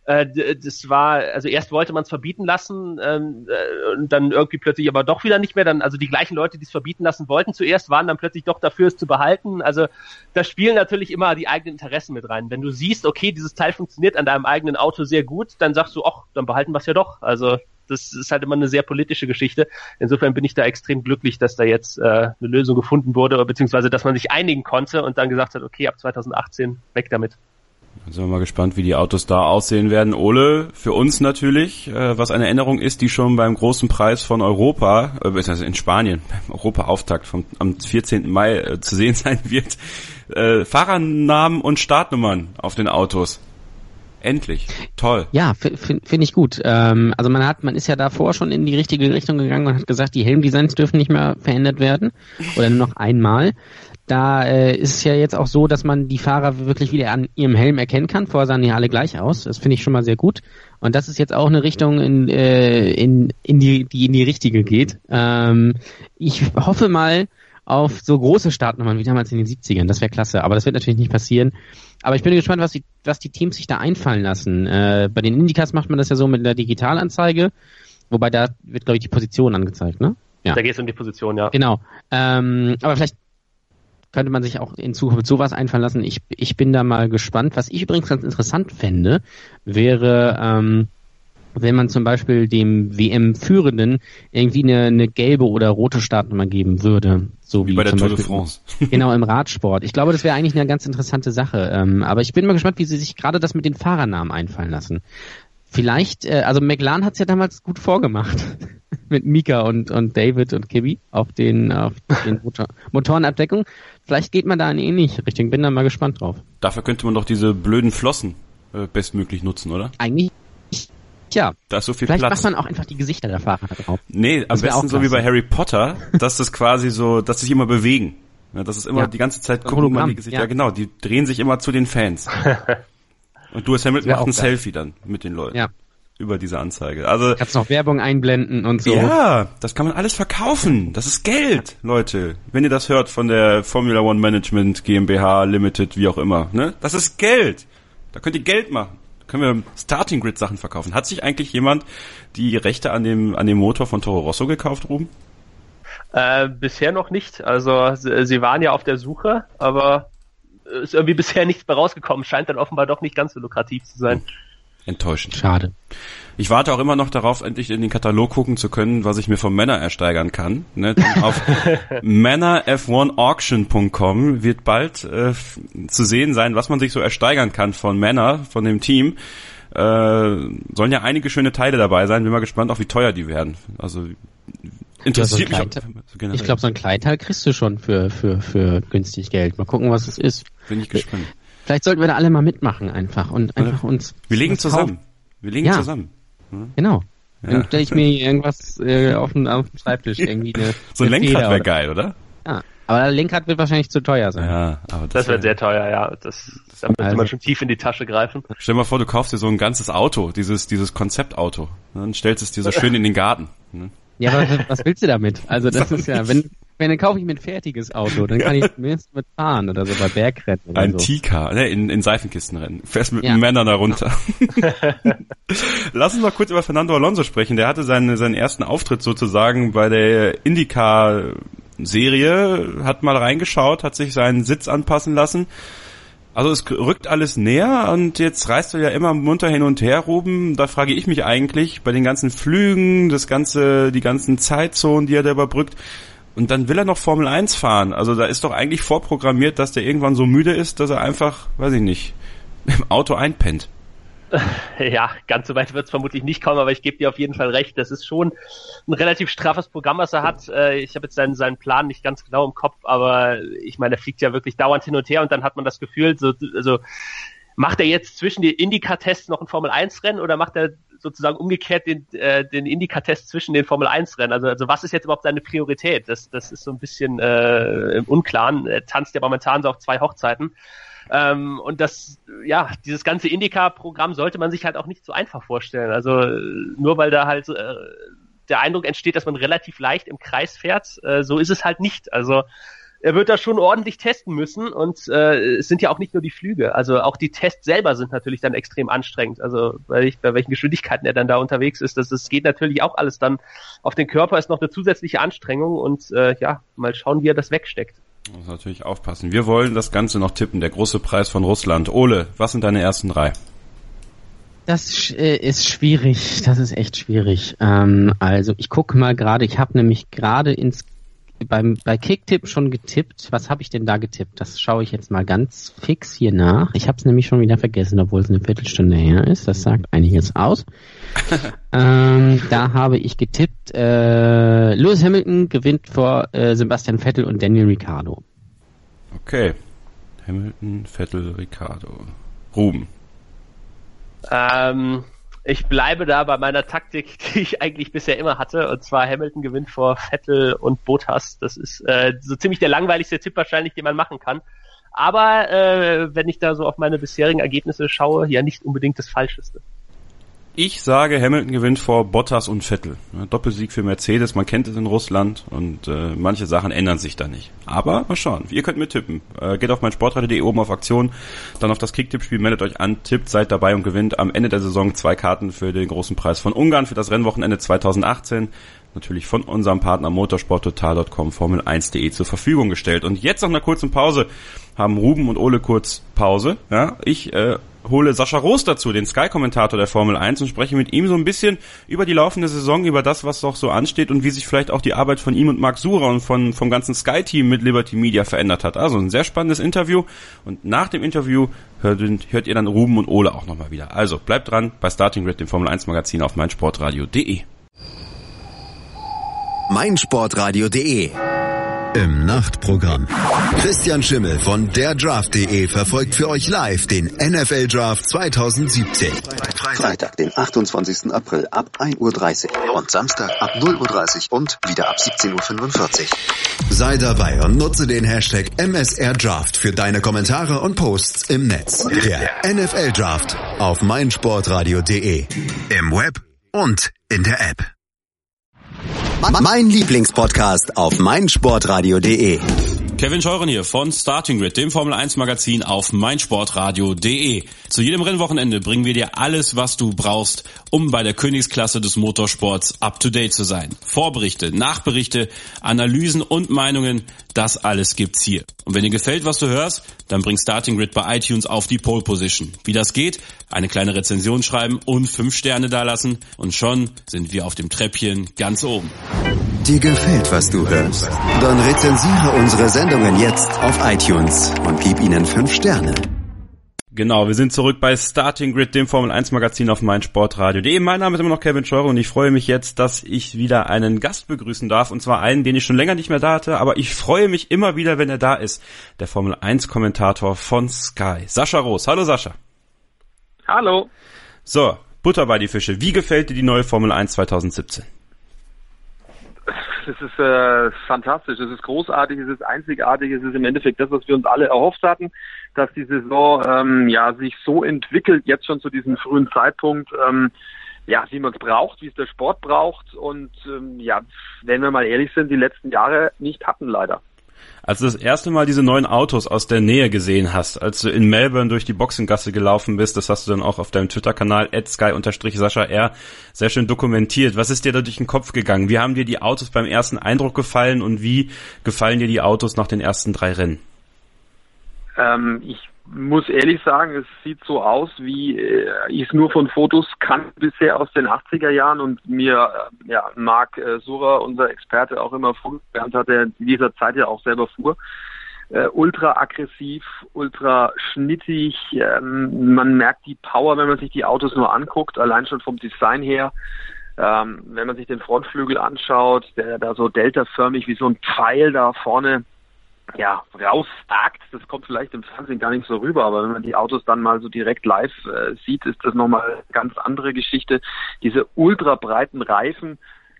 Äh, das war, also erst wollte man es verbieten lassen ähm, äh, und dann irgendwie plötzlich aber doch wieder nicht mehr. Dann, also die gleichen Leute, die es verbieten lassen wollten zuerst, waren dann plötzlich doch dafür, es zu behalten. Also da spielen natürlich immer die eigenen Interessen mit rein. Wenn du siehst, okay, dieses Teil funktioniert an deinem eigenen Auto sehr gut, dann sagst du, ach, dann behalten wir es ja doch. Also das ist halt immer eine sehr politische Geschichte. Insofern bin ich da extrem glücklich, dass da jetzt äh, eine Lösung gefunden wurde, beziehungsweise dass man sich einigen konnte und dann gesagt hat, okay, ab zwanzig achtzehn weg damit. Dann sind wir mal gespannt, wie die Autos da aussehen werden. Ole, für uns natürlich, äh, was eine Änderung ist, die schon beim großen Preis von Europa, äh, also in Spanien, beim Europa-Auftakt vom, am vierzehnten Mai äh, zu sehen sein wird, äh, Fahrernamen und Startnummern auf den Autos. Endlich. Toll. Ja, finde find ich gut. Ähm, also man hat, man ist ja davor schon in die richtige Richtung gegangen und hat gesagt, die Helmdesigns dürfen nicht mehr verändert werden oder nur noch einmal. Da äh, ist es ja jetzt auch so, dass man die Fahrer wirklich wieder an ihrem Helm erkennen kann. Vorher sahen die alle gleich aus. Das finde ich schon mal sehr gut. Und das ist jetzt auch eine Richtung, in, äh, in, in die, die in die richtige geht. Ähm, ich hoffe mal auf so große Startnummern wie damals in den siebzigern. Das wäre klasse, aber das wird natürlich nicht passieren. Aber ich bin gespannt, was die, was die Teams sich da einfallen lassen. Äh, bei den Indicas macht man das ja so mit der Digitalanzeige, wobei da wird, glaube ich, die Position angezeigt, ne? Ja. Da geht es um die Position, ja. Genau. Ähm, aber vielleicht könnte man sich auch in Zukunft sowas einfallen lassen. Ich, ich bin da mal gespannt. Was ich übrigens ganz interessant fände, wäre, ähm, wenn man zum Beispiel dem W M-Führenden irgendwie eine, eine gelbe oder rote Startnummer geben würde. So wie, wie bei der zum Tour Beispiel, de France. Genau, im Radsport. Ich glaube, das wäre eigentlich eine ganz interessante Sache. Ähm, aber ich bin mal gespannt, wie sie sich gerade das mit den Fahrernamen einfallen lassen. Vielleicht, äh, also McLaren hat es ja damals gut vorgemacht. Mit Mika und, und David und Kibby auf den, auf den Motor, Motorenabdeckung. Vielleicht geht man da in eine ähnliche Richtung. Bin da mal gespannt drauf. Dafür könnte man doch diese blöden Flossen äh, bestmöglich nutzen, oder? Eigentlich, ja. Da ist so viel Vielleicht Platz. macht man auch einfach die Gesichter der Fahrer da drauf. Nee, am Das wär besten auch so wie klasse. bei Harry Potter, dass das quasi so, dass sich immer bewegen. Ja, das ist immer Ja. die ganze Zeit So ein gucken man Hologramm, die Gesichter. ja. Ja, genau, die drehen sich immer zu den Fans. Und Lewis Hamilton wär macht auch ein geil. Selfie dann mit den Leuten. Ja. Über diese Anzeige. Also, Kannst noch Werbung einblenden und so. ja, das kann man alles verkaufen. Das ist Geld, Leute. Wenn ihr das hört von der Formula One Management GmbH Limited, wie auch immer, ne? Das ist Geld. Da könnt ihr Geld machen. Da können wir Starting Grid Sachen verkaufen. Hat sich eigentlich jemand die Rechte an dem an dem Motor von Toro Rosso gekauft, Ruben? Äh, bisher noch nicht. Also sie, sie waren ja auf der Suche, aber ist irgendwie bisher nichts bei rausgekommen. Scheint dann offenbar doch nicht ganz so lukrativ zu sein. Enttäuschend. Schade. Ich warte auch immer noch darauf, endlich in den Katalog gucken zu können, was ich mir vom Männer ersteigern kann. Ne? Denn auf männer f eins auction punkt com wird bald äh, f- zu sehen sein, was man sich so ersteigern kann von Männer, von dem Team. Äh, sollen ja einige schöne Teile dabei sein. Bin mal gespannt, auch wie teuer die werden. Also interessiert Ja, so ein mich Kleid- auch, so generell. Ich glaube, so ein Kleidteil kriegst du schon für, für, für günstig Geld. Mal gucken, was es ist. Bin ich gespannt. Vielleicht sollten wir da alle mal mitmachen einfach und einfach uns. Wir legen was zusammen. kaufen. Wir legen Ja. zusammen. Genau. Ja. Dann stelle ich mir irgendwas äh, auf, den, auf den Schreibtisch irgendwie eine. So ein eine Lenkrad Feder wäre oder- geil, oder? Ja. Aber das Lenkrad wird wahrscheinlich zu teuer sein. Ja, aber Das wird wär- sehr teuer, ja. Das, da müsste Also- man schon tief in die Tasche greifen. Stell dir mal vor, du kaufst dir so ein ganzes Auto, dieses dieses Konzeptauto, dann stellst es dir so schön in den Garten. Ne? Ja, aber was, was willst du damit? Also das ist ja, wenn, wenn dann kaufe ich mir ein fertiges Auto, dann kann ich mindestens mit fahren oder so bei Bergrennen oder Ein so. T-Car, ne, in, in Seifenkisten rennen. Fährst mit Ja. Männern da runter. Lass uns mal kurz über Fernando Alonso sprechen. Der hatte seinen, seinen ersten Auftritt sozusagen bei der IndyCar-Serie, hat mal reingeschaut, hat sich seinen Sitz anpassen lassen. Also es rückt alles näher und jetzt reist du ja immer munter hin und her, Ruben. Da frage ich mich eigentlich, bei den ganzen Flügen, das ganze, die ganzen Zeitzonen, die er da überbrückt, und dann will er noch Formel eins fahren. Also da ist doch eigentlich vorprogrammiert, dass der irgendwann so müde ist, dass er einfach, weiß ich nicht, im Auto einpennt. Ja, ganz so weit wird es vermutlich nicht kommen, aber ich gebe dir auf jeden Fall recht. Das ist schon ein relativ straffes Programm, was er hat. Ich habe jetzt seinen, seinen Plan nicht ganz genau im Kopf, aber ich meine, er fliegt ja wirklich dauernd hin und her und dann hat man das Gefühl, so, also macht er jetzt zwischen den Indycar-Tests noch ein Formel eins Rennen oder macht er sozusagen umgekehrt den, äh, den Indycar-Test zwischen den Formel eins Rennen? Also, also was ist jetzt überhaupt seine Priorität? Das, das ist so ein bisschen äh, im Unklaren. Er tanzt ja momentan so auf zwei Hochzeiten. Ähm, und das, ja, dieses ganze Indycar-Programm sollte man sich halt auch nicht so einfach vorstellen. Also äh, nur weil da halt äh, der Eindruck entsteht, dass man relativ leicht im Kreis fährt, äh, so ist es halt nicht. Also er wird da schon ordentlich testen müssen und äh, es sind ja auch nicht nur die Flüge, also auch die Tests selber sind natürlich dann extrem anstrengend, also bei, bei welchen Geschwindigkeiten er dann da unterwegs ist, das, das geht natürlich auch alles dann auf den Körper, ist noch eine zusätzliche Anstrengung und äh, ja, mal schauen, wie er das wegsteckt. Muss natürlich aufpassen. Wir wollen das Ganze noch tippen, der große Preis von Russland. Ole, was sind deine ersten drei? Das äh, ist schwierig, das ist echt schwierig. Ähm, also ich gucke mal gerade, ich habe nämlich gerade ins beim bei Kicktipp schon getippt. Was habe ich denn da getippt? Das schaue ich jetzt mal ganz fix hier nach. Ich habe es nämlich schon wieder vergessen, obwohl es eine Viertelstunde her ist. Das sagt einiges aus. ähm, da habe ich getippt, äh, Lewis Hamilton gewinnt vor äh, Sebastian Vettel und Daniel Ricciardo. Okay. Hamilton, Vettel, Ricciardo. Ruben. Ähm, ich bleibe da bei meiner Taktik, die ich eigentlich bisher immer hatte, und zwar Hamilton gewinnt vor Vettel und Bottas. Das ist äh, so ziemlich der langweiligste Tipp wahrscheinlich, den man machen kann. Aber äh, wenn ich da so auf meine bisherigen Ergebnisse schaue, ja nicht unbedingt das Falscheste. Ich sage, Hamilton gewinnt vor Bottas und Vettel. Doppelsieg für Mercedes, man kennt es in Russland und äh, manche Sachen ändern sich da nicht. Aber mal schauen, ihr könnt mittippen. Äh, geht auf mein Sportradio punkt de oben auf Aktion, dann auf das Kicktipp-Spiel, meldet euch an, tippt, seid dabei und gewinnt am Ende der Saison zwei Karten für den großen Preis von Ungarn für das Rennwochenende zweitausendachtzehn. Natürlich von unserem Partner motorsporttotal punkt com Formel eins punkt de zur Verfügung gestellt. Und jetzt nach einer kurzen Pause haben Ruben und Ole kurz Pause. Ja, ich äh, hole Sascha Roos dazu, den Sky-Kommentator der Formel eins, und spreche mit ihm so ein bisschen über die laufende Saison, über das, was noch so ansteht und wie sich vielleicht auch die Arbeit von ihm und Marc Surer und von vom ganzen Sky-Team mit Liberty Media verändert hat. Also ein sehr spannendes Interview, und nach dem Interview hört, hört ihr dann Ruben und Ole auch nochmal wieder. Also bleibt dran bei Starting Grid, dem Formel eins Magazin auf meinsportradio punkt de. meinsportradio punkt de. Im Nachtprogramm. Christian Schimmel von der Draft punkt de verfolgt für euch live den N F L Draft zweitausendsiebzehn. Freitag, den achtundzwanzigsten April ab ein Uhr dreißig und Samstag ab null Uhr dreißig und wieder ab siebzehn Uhr fünfundvierzig. Sei dabei und nutze den Hashtag M S R Draft für deine Kommentare und Posts im Netz. Der N F L Draft auf meinsportradio punkt de. Im Web und in der App. Mein Lieblingspodcast auf meinsportradio punkt de. Kevin Scheuren hier von Starting Grid, dem Formel eins Magazin auf meinsportradio punkt de. Zu jedem Rennwochenende bringen wir dir alles, was du brauchst, um bei der Königsklasse des Motorsports up to date zu sein. Vorberichte, Nachberichte, Analysen und Meinungen, das alles gibt's hier. Und wenn dir gefällt, was du hörst, dann bring Starting Grid bei iTunes auf die Pole Position. Wie das geht? Eine kleine Rezension schreiben und fünf Sterne dalassen, und schon sind wir auf dem Treppchen ganz oben. Dir gefällt, was du hörst? Dann rezensiere unsere Sendungen jetzt auf iTunes und gib ihnen fünf Sterne. Genau, wir sind zurück bei Starting Grid, dem Formel eins Magazin auf meinsportradio punkt de. Mein Name ist immer noch Kevin Scheuren und ich freue mich jetzt, dass ich wieder einen Gast begrüßen darf, und zwar einen, den ich schon länger nicht mehr da hatte, aber ich freue mich immer wieder, wenn er da ist. Der Formel eins Kommentator von Sky, Sascha Roos. Hallo Sascha. Hallo. So, Butter bei die Fische. Wie gefällt dir die neue Formel eins zweitausendsiebzehn? Es ist äh, fantastisch, es ist großartig, es ist einzigartig, es ist im Endeffekt das, was wir uns alle erhofft hatten, dass die Saison ähm, ja sich so entwickelt, jetzt schon zu diesem frühen Zeitpunkt, ähm, ja, wie man es braucht, wie es der Sport braucht, und ähm, ja, wenn wir mal ehrlich sind, die letzten Jahre nicht hatten leider. Als du das erste Mal diese neuen Autos aus der Nähe gesehen hast, als du in Melbourne durch die Boxengasse gelaufen bist, das hast du dann auch auf deinem Twitter-Kanal at sky Sascha R sehr schön dokumentiert. Was ist dir da durch den Kopf gegangen? Wie haben dir die Autos beim ersten Eindruck gefallen und wie gefallen dir die Autos nach den ersten drei Rennen? Ähm, ich muss ehrlich sagen, es sieht so aus, wie äh, ich es nur von Fotos kann bisher aus den achtziger Jahren, und mir äh, ja, Marc äh, Surer, unser Experte, auch immer vorgelernt hat, der in dieser Zeit ja auch selber fuhr. Äh, ultra aggressiv, ultra schnittig, ähm, man merkt die Power, wenn man sich die Autos nur anguckt, allein schon vom Design her. Ähm, wenn man sich den Frontflügel anschaut, der da so deltaförmig wie so ein Pfeil da vorne ja, rausragt, das kommt vielleicht im Fernsehen gar nicht so rüber, aber wenn man die Autos dann mal so direkt live äh, sieht, ist das nochmal eine ganz andere Geschichte. Diese ultra breiten Reifen,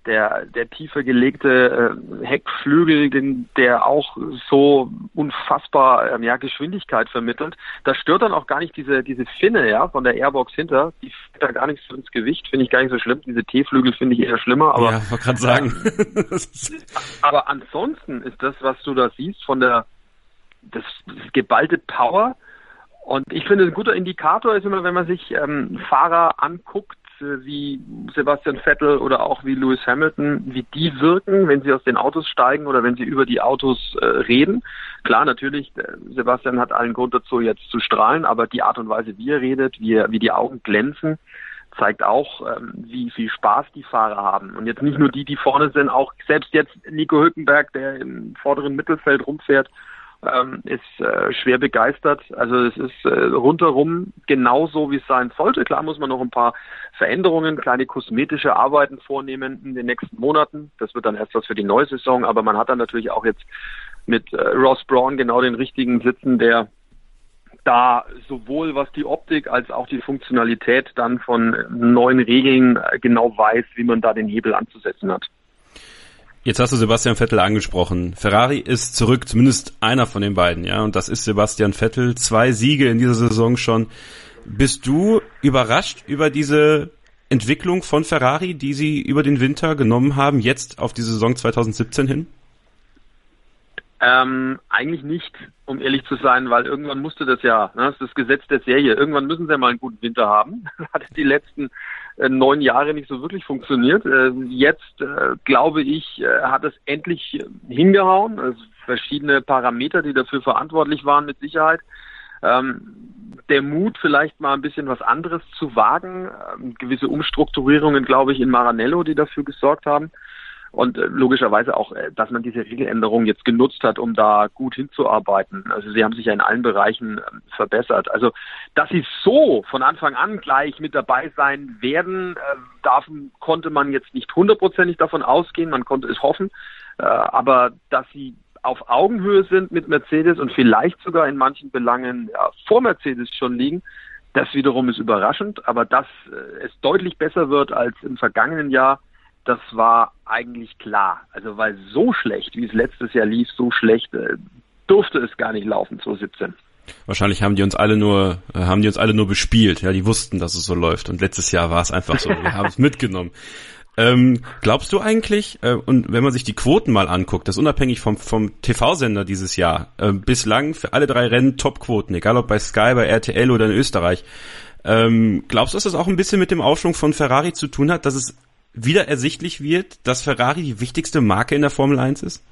der, der tiefer gelegte äh, Heckflügel, den, der auch so unfassbar ähm, ja, Geschwindigkeit vermittelt. Das stört dann auch gar nicht diese, diese Finne, ja, von der Airbox hinter. Die fällt da gar nicht so ins Gewicht, finde ich gar nicht so schlimm. Diese T-Flügel finde ich eher schlimmer, aber. Ja, wollte gerade sagen. Ähm, aber ansonsten ist das, was du da siehst, von der, das, das geballte Power. Und ich finde, ein guter Indikator ist immer, wenn man sich ähm, Fahrer anguckt, wie Sebastian Vettel oder auch wie Lewis Hamilton, wie die wirken, wenn sie aus den Autos steigen oder wenn sie über die Autos äh, reden. Klar, natürlich, Sebastian hat allen Grund dazu, jetzt zu strahlen, aber die Art und Weise, wie er redet, wie, er, wie die Augen glänzen, zeigt auch, ähm, wie viel Spaß die Fahrer haben. Und jetzt nicht nur die, die vorne sind, auch selbst jetzt Nico Hülkenberg, der im vorderen Mittelfeld rumfährt, Ähm, ist äh, schwer begeistert. Also es ist äh, rundherum genauso, wie es sein sollte. Klar muss man noch ein paar Veränderungen, kleine kosmetische Arbeiten vornehmen in den nächsten Monaten. Das wird dann erst was für die neue Saison, aber man hat dann natürlich auch jetzt mit äh, Ross Brawn genau den richtigen sitzen, der da sowohl was die Optik als auch die Funktionalität dann von neuen Regeln äh, genau weiß, wie man da den Hebel anzusetzen hat. Jetzt hast du Sebastian Vettel angesprochen. Ferrari ist zurück, zumindest einer von den beiden, ja, und das ist Sebastian Vettel. Zwei Siege in dieser Saison schon. Bist du überrascht über diese Entwicklung von Ferrari, die sie über den Winter genommen haben, jetzt auf die Saison zwanzig siebzehn hin? Ähm, eigentlich nicht, um ehrlich zu sein, weil irgendwann musste das ja, ne, das ist das Gesetz der Serie, irgendwann müssen sie mal einen guten Winter haben. Hat die letzten äh, neun Jahre nicht so wirklich funktioniert. Äh, jetzt, äh, glaube ich, äh, hat es endlich hingehauen. Also verschiedene Parameter, die dafür verantwortlich waren, mit Sicherheit. Ähm, der Mut, vielleicht mal ein bisschen was anderes zu wagen. Ähm, gewisse Umstrukturierungen, glaube ich, in Maranello, die dafür gesorgt haben. Und äh, logischerweise auch, äh, dass man diese Regeländerung jetzt genutzt hat, um da gut hinzuarbeiten. Also sie haben sich ja in allen Bereichen äh, verbessert. Also, dass sie so von Anfang an gleich mit dabei sein werden, äh, davon konnte man jetzt nicht hundertprozentig davon ausgehen. Man konnte es hoffen. Äh, aber dass sie auf Augenhöhe sind mit Mercedes und vielleicht sogar in manchen Belangen ja, vor Mercedes schon liegen, das wiederum ist überraschend. Aber dass äh, es deutlich besser wird als im vergangenen Jahr, das war eigentlich klar. Also weil so schlecht, wie es letztes Jahr lief, so schlecht äh, durfte es gar nicht laufen, zwanzig siebzehn. Wahrscheinlich haben die uns alle nur, äh, haben die uns alle nur bespielt. Ja, die wussten, dass es so läuft. Und letztes Jahr war es einfach so. Wir haben es mitgenommen. Ähm, glaubst du eigentlich, äh, und wenn man sich die Quoten mal anguckt, das ist unabhängig vom, vom T V-Sender dieses Jahr, äh, bislang für alle drei Rennen Top-Quoten, egal ob bei Sky, bei R T L oder in Österreich. Ähm, glaubst du, dass das auch ein bisschen mit dem Aufschwung von Ferrari zu tun hat, dass es wieder ersichtlich wird, dass Ferrari die wichtigste Marke in der Formel eins ist?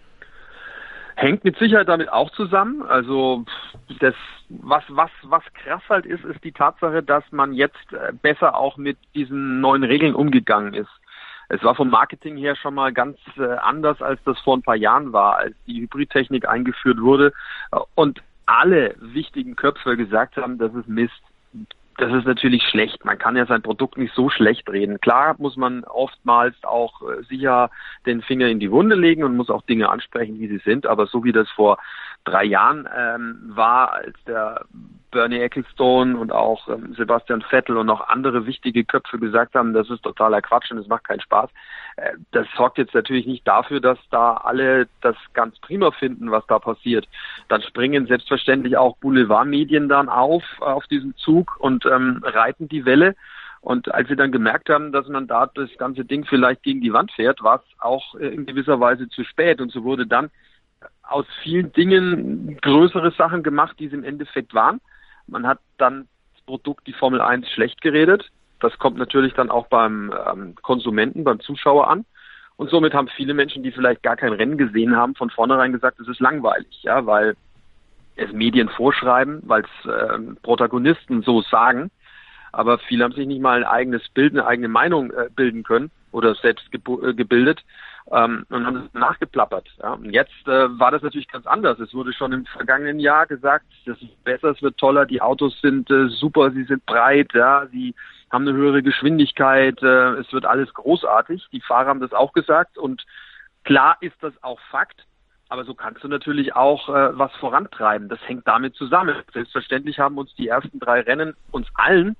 Hängt mit Sicherheit damit auch zusammen. Also das, was was was krass halt ist, ist die Tatsache, dass man jetzt besser auch mit diesen neuen Regeln umgegangen ist. Es war vom Marketing her schon mal ganz äh, anders, als das vor ein paar Jahren war, als die Hybridtechnik eingeführt wurde und alle wichtigen Köpfe gesagt haben, das ist Mist. Das ist natürlich schlecht. Man kann ja sein Produkt nicht so schlecht reden. Klar muss man oftmals auch äh, sicher den Finger in die Wunde legen und muss auch Dinge ansprechen, wie sie sind. Aber so wie das vor drei Jahren ähm, war, als der Bernie Ecclestone und auch ähm, Sebastian Vettel und noch andere wichtige Köpfe gesagt haben, das ist totaler Quatsch und es macht keinen Spaß. Äh, das sorgt jetzt natürlich nicht dafür, dass da alle das ganz prima finden, was da passiert. Dann springen selbstverständlich auch Boulevardmedien dann auf, auf diesen Zug und ähm, reiten die Welle. Und als sie dann gemerkt haben, dass man da das ganze Ding vielleicht gegen die Wand fährt, war es auch äh, in gewisser Weise zu spät. Und so wurde dann aus vielen Dingen größere Sachen gemacht, die es im Endeffekt waren. Man hat dann das Produkt, die Formel eins, schlecht geredet. Das kommt natürlich dann auch beim ähm, Konsumenten, beim Zuschauer an. Und somit haben viele Menschen, die vielleicht gar kein Rennen gesehen haben, von vornherein gesagt, es ist langweilig, ja, weil es Medien vorschreiben, weil es ähm, Protagonisten so sagen. Aber viele haben sich nicht mal ein eigenes Bild, eine eigene Meinung äh, bilden können oder selbst ge- äh, gebildet. Ähm, und haben es nachgeplappert. Ja. Und jetzt äh, war das natürlich ganz anders. Es wurde schon im vergangenen Jahr gesagt, das ist besser, es wird toller, die Autos sind äh, super, sie sind breit, ja, sie haben eine höhere Geschwindigkeit, äh, es wird alles großartig. Die Fahrer haben das auch gesagt und klar ist das auch Fakt, aber so kannst du natürlich auch äh, was vorantreiben. Das hängt damit zusammen. Selbstverständlich haben uns die ersten drei Rennen, uns allen,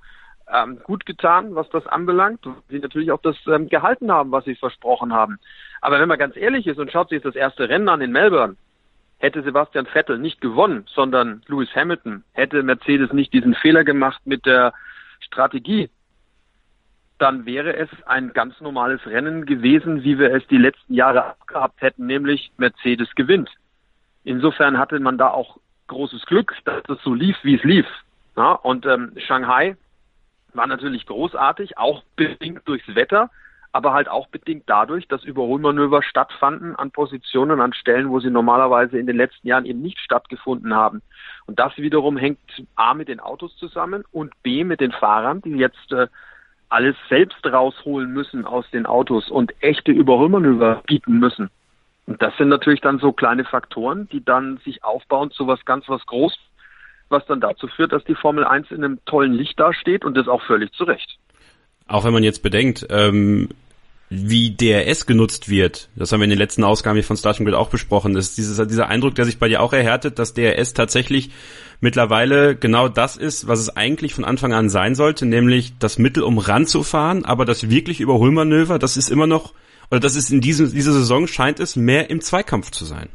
ähm, gut getan, was das anbelangt, weil sie natürlich auch das ähm, gehalten haben, was sie versprochen haben. Aber wenn man ganz ehrlich ist und schaut sich das erste Rennen an in Melbourne, hätte Sebastian Vettel nicht gewonnen, sondern Lewis Hamilton, hätte Mercedes nicht diesen Fehler gemacht mit der Strategie, dann wäre es ein ganz normales Rennen gewesen, wie wir es die letzten Jahre gehabt hätten, nämlich Mercedes gewinnt. Insofern hatte man da auch großes Glück, dass es so lief, wie es lief. Ja, und ähm, Shanghai war natürlich großartig, auch bedingt durchs Wetter, aber halt auch bedingt dadurch, dass Überholmanöver stattfanden an Positionen, an Stellen, wo sie normalerweise in den letzten Jahren eben nicht stattgefunden haben. Und das wiederum hängt A mit den Autos zusammen und B mit den Fahrern, die jetzt äh, alles selbst rausholen müssen aus den Autos und echte Überholmanöver bieten müssen. Und das sind natürlich dann so kleine Faktoren, die dann sich aufbauen zu was ganz was Großes, was dann dazu führt, dass die Formel eins in einem tollen Licht dasteht und das auch völlig zu Recht. Auch wenn man jetzt bedenkt, ähm, wie D R S genutzt wird, das haben wir in den letzten Ausgaben hier von Starting Grid auch besprochen, ist dieses, dieser Eindruck, der sich bei dir auch erhärtet, dass D R S tatsächlich mittlerweile genau das ist, was es eigentlich von Anfang an sein sollte, nämlich das Mittel, um ranzufahren, aber das wirklich Überholmanöver, das ist immer noch, oder das ist in diesem, dieser Saison scheint es mehr im Zweikampf zu sein.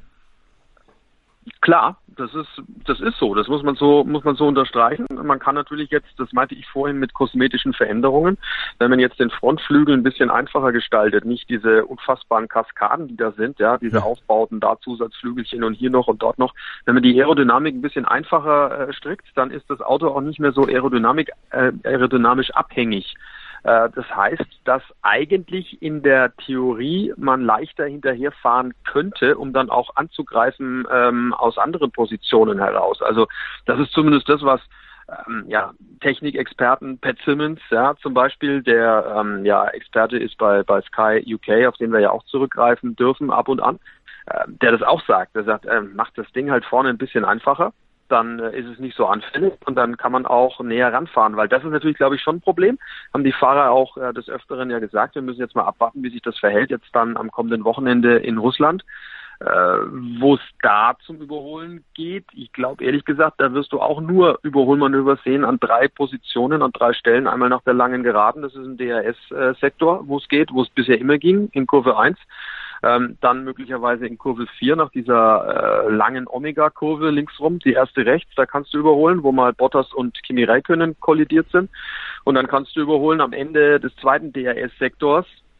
Klar, das ist, das ist so. Das muss man so, muss man so unterstreichen. Man kann natürlich jetzt, das meinte ich vorhin mit kosmetischen Veränderungen, wenn man jetzt den Frontflügel ein bisschen einfacher gestaltet, nicht diese unfassbaren Kaskaden, die da sind, ja, diese Aufbauten, da Zusatzflügelchen und hier noch und dort noch. Wenn man die Aerodynamik ein bisschen einfacher äh, strickt, dann ist das Auto auch nicht mehr so aerodynamik, äh, aerodynamisch abhängig. Das heißt, dass eigentlich in der Theorie man leichter hinterherfahren könnte, um dann auch anzugreifen ähm, aus anderen Positionen heraus. Also das ist zumindest das, was ähm, ja Technikexperten Pat Simmons, ja zum Beispiel, der ähm, ja Experte ist bei bei Sky U K, auf den wir ja auch zurückgreifen dürfen ab und an, äh, der das auch sagt. Der sagt, äh, macht das Ding halt vorne ein bisschen einfacher. Dann äh, ist es nicht so anfällig und dann kann man auch näher ranfahren, weil das ist natürlich, glaube ich, schon ein Problem. Haben die Fahrer auch äh, des Öfteren ja gesagt, wir müssen jetzt mal abwarten, wie sich das verhält, jetzt dann am kommenden Wochenende in Russland, äh, wo es da zum Überholen geht. Ich glaube, ehrlich gesagt, da wirst du auch nur Überholmanöver sehen an drei Positionen, an drei Stellen. Einmal nach der langen Geraden, das ist im D R S-Sektor, wo es geht, wo es bisher immer ging, in Kurve eins. Ähm, dann möglicherweise in Kurve vier nach dieser äh, langen Omega-Kurve linksrum, die erste rechts, da kannst du überholen, wo mal Bottas und Kimi Räikkönen kollidiert sind. Und dann kannst du überholen am Ende des zweiten D R S-Sektors,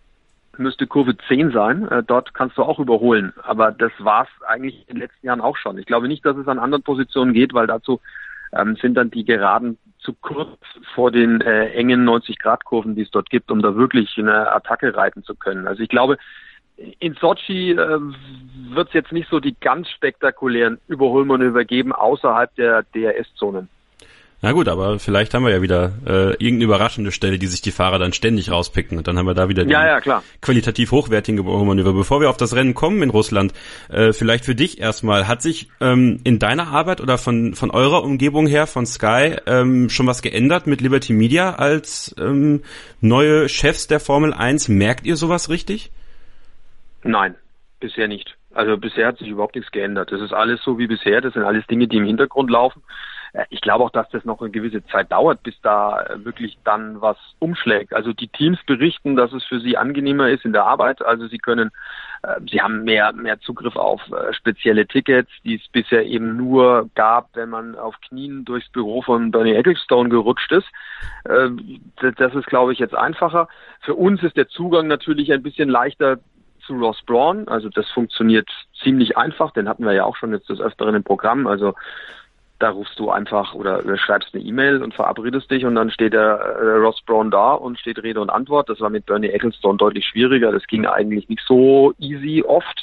müsste Kurve zehn sein, äh, dort kannst du auch überholen. Aber das war's eigentlich in den letzten Jahren auch schon. Ich glaube nicht, dass es an anderen Positionen geht, weil dazu ähm, sind dann die Geraden zu kurz vor den äh, engen neunzig-Grad-Kurven, die es dort gibt, um da wirklich eine Attacke reiten zu können. Also ich glaube, in Sochi äh, wird es jetzt nicht so die ganz spektakulären Überholmanöver geben außerhalb der D R S-Zonen. Na gut, aber vielleicht haben wir ja wieder äh, irgendeine überraschende Stelle, die sich die Fahrer dann ständig rauspicken und dann haben wir da wieder die ja, ja, klar. qualitativ hochwertigen Überholmanöver. Bevor wir auf das Rennen kommen in Russland, äh, vielleicht für dich erstmal, hat sich ähm, in deiner Arbeit oder von von eurer Umgebung her, von Sky, ähm, schon was geändert mit Liberty Media als ähm, neue Chefs der Formel eins? Merkt ihr sowas richtig? Nein, bisher nicht. Also bisher hat sich überhaupt nichts geändert. Das ist alles so wie bisher. Das sind alles Dinge, die im Hintergrund laufen. Ich glaube auch, dass das noch eine gewisse Zeit dauert, bis da wirklich dann was umschlägt. Also die Teams berichten, dass es für sie angenehmer ist in der Arbeit. Also sie können, äh, sie haben mehr mehr Zugriff auf äh, spezielle Tickets, die es bisher eben nur gab, wenn man auf Knien durchs Büro von Bernie Ecclestone gerutscht ist. Äh, das ist, glaube ich, jetzt einfacher. Für uns ist der Zugang natürlich ein bisschen leichter zu Ross Brawn. Also das funktioniert ziemlich einfach. Den hatten wir ja auch schon jetzt des Öfteren im Programm. Also da rufst du einfach oder, oder schreibst eine E-Mail und verabredest dich und dann steht der äh, Ross Brawn da und steht Rede und Antwort. Das war mit Bernie Ecclestone deutlich schwieriger. Das ging eigentlich nicht so easy oft,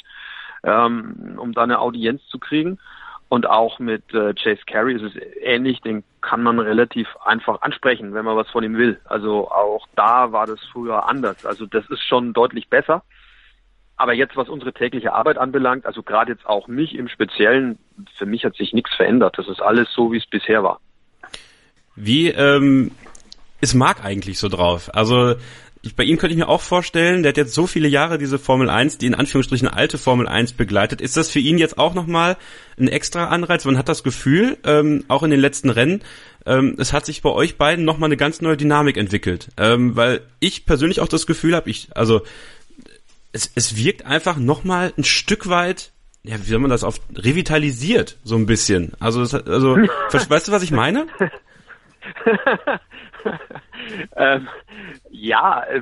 ähm, um da eine Audienz zu kriegen. Und auch mit äh, Chase Carey ist es ähnlich. Den kann man relativ einfach ansprechen, wenn man was von ihm will. Also auch da war das früher anders. Also das ist schon deutlich besser. Aber jetzt, was unsere tägliche Arbeit anbelangt, also gerade jetzt auch mich im Speziellen, für mich hat sich nichts verändert. Das ist alles so, wie es bisher war. Wie ähm, ist Marc eigentlich so drauf? Also ich, bei ihm könnte ich mir auch vorstellen, der hat jetzt so viele Jahre diese Formel eins, die in Anführungsstrichen alte Formel eins begleitet. Ist das für ihn jetzt auch nochmal ein extra Anreiz? Man hat das Gefühl, ähm, auch in den letzten Rennen, ähm, es hat sich bei euch beiden nochmal eine ganz neue Dynamik entwickelt. Ähm, weil ich persönlich auch das Gefühl habe, ich, also es, es wirkt einfach nochmal ein Stück weit, ja, wie soll man das auf revitalisiert, so ein bisschen. Also, das, also weißt du, was ich meine? ähm, ja, äh,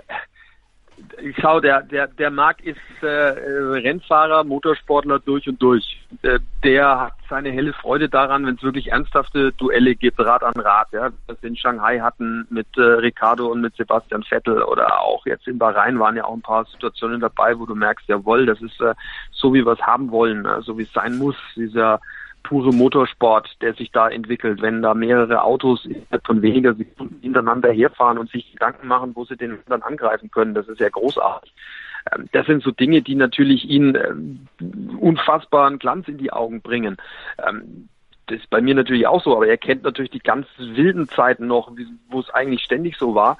schau, der, der, der Marc ist äh, Rennfahrer, Motorsportler durch und durch. Äh, der hat seine helle Freude daran, wenn es wirklich ernsthafte Duelle gibt, Rad an Rad, ja, das wir in Shanghai hatten mit äh, Ricciardo und mit Sebastian Vettel oder auch jetzt in Bahrain waren ja auch ein paar Situationen dabei, wo du merkst, jawohl, das ist äh, so, wie wir es haben wollen, äh, so wie es sein muss, dieser pure Motorsport, der sich da entwickelt, wenn da mehrere Autos von weniger Sekunden hintereinander herfahren und sich Gedanken machen, wo sie den anderen angreifen können. Das ist ja großartig. Das sind so Dinge, die natürlich ihn unfassbaren Glanz in die Augen bringen. Das ist bei mir natürlich auch so, aber er kennt natürlich die ganz wilden Zeiten noch, wo es eigentlich ständig so war,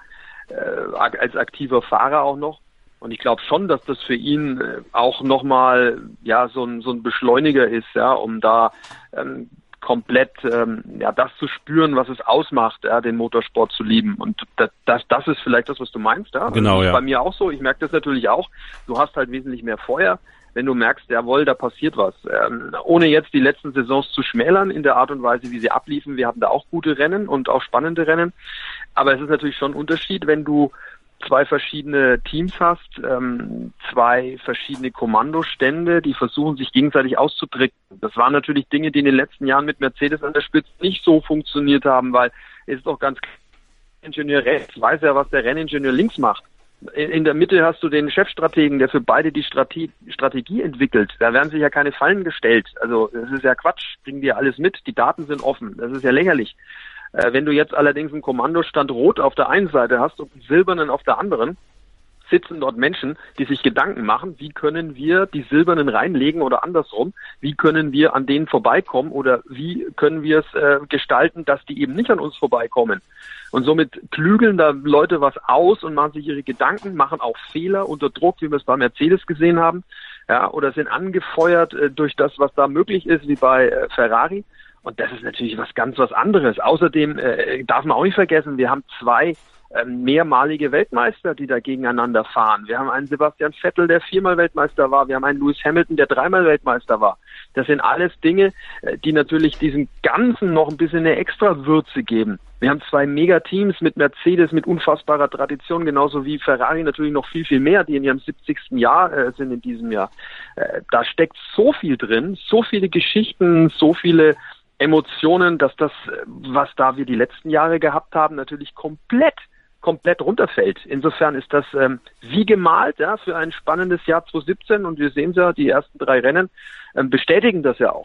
als aktiver Fahrer auch noch. Und ich glaube schon, dass das für ihn auch nochmal ja so ein so ein Beschleuniger ist, ja, um da ähm, komplett ähm, ja das zu spüren, was es ausmacht, ja, den Motorsport zu lieben. Und das das, das ist vielleicht das, was du meinst, ja. Genau, das ist ja. Bei mir auch so. Ich merke das natürlich auch. Du hast halt wesentlich mehr Feuer, wenn du merkst, jawohl, da passiert was. Ähm, ohne jetzt die letzten Saisons zu schmälern in der Art und Weise, wie sie abliefen. Wir hatten da auch gute Rennen und auch spannende Rennen. Aber es ist natürlich schon ein Unterschied, wenn du zwei verschiedene Teams hast, ähm, zwei verschiedene Kommandostände, die versuchen, sich gegenseitig auszutricksen. Das waren natürlich Dinge, die in den letzten Jahren mit Mercedes an der Spitze nicht so funktioniert haben, weil es ist doch ganz klar, der Ingenieur rechts weiß ja, was der Renningenieur links macht. In, in der Mitte hast du den Chefstrategen, der für beide die Strate- Strategie entwickelt. Da werden sich ja keine Fallen gestellt. Also das ist ja Quatsch, bringen die alles mit, die Daten sind offen. Das ist ja lächerlich. Wenn du jetzt allerdings einen Kommandostand Rot auf der einen Seite hast und einen Silbernen auf der anderen, sitzen dort Menschen, die sich Gedanken machen, wie können wir die Silbernen reinlegen oder andersrum, wie können wir an denen vorbeikommen oder wie können wir es äh, gestalten, dass die eben nicht an uns vorbeikommen. Und somit klügeln da Leute was aus und machen sich ihre Gedanken, machen auch Fehler unter Druck, wie wir es bei Mercedes gesehen haben, ja, oder sind angefeuert äh, durch das, was da möglich ist, wie bei äh, Ferrari. Und das ist natürlich was ganz was anderes. Außerdem äh, darf man auch nicht vergessen, wir haben zwei äh, mehrmalige Weltmeister, die da gegeneinander fahren. Wir haben einen Sebastian Vettel, der viermal Weltmeister war. Wir haben einen Lewis Hamilton, der dreimal Weltmeister war. Das sind alles Dinge, äh, die natürlich diesem Ganzen noch ein bisschen eine extra Würze geben. Wir haben zwei Megateams mit Mercedes, mit unfassbarer Tradition, genauso wie Ferrari natürlich noch viel, viel mehr, die in ihrem siebzigsten Jahr äh, sind in diesem Jahr. Äh, da steckt so viel drin, so viele Geschichten, so viele Emotionen, dass das, was da wir die letzten Jahre gehabt haben, natürlich komplett, komplett runterfällt. Insofern ist das ähm, wie gemalt, ja, für ein spannendes Jahr zwanzig siebzehn und wir sehen es ja, die ersten drei Rennen ähm, bestätigen das ja auch.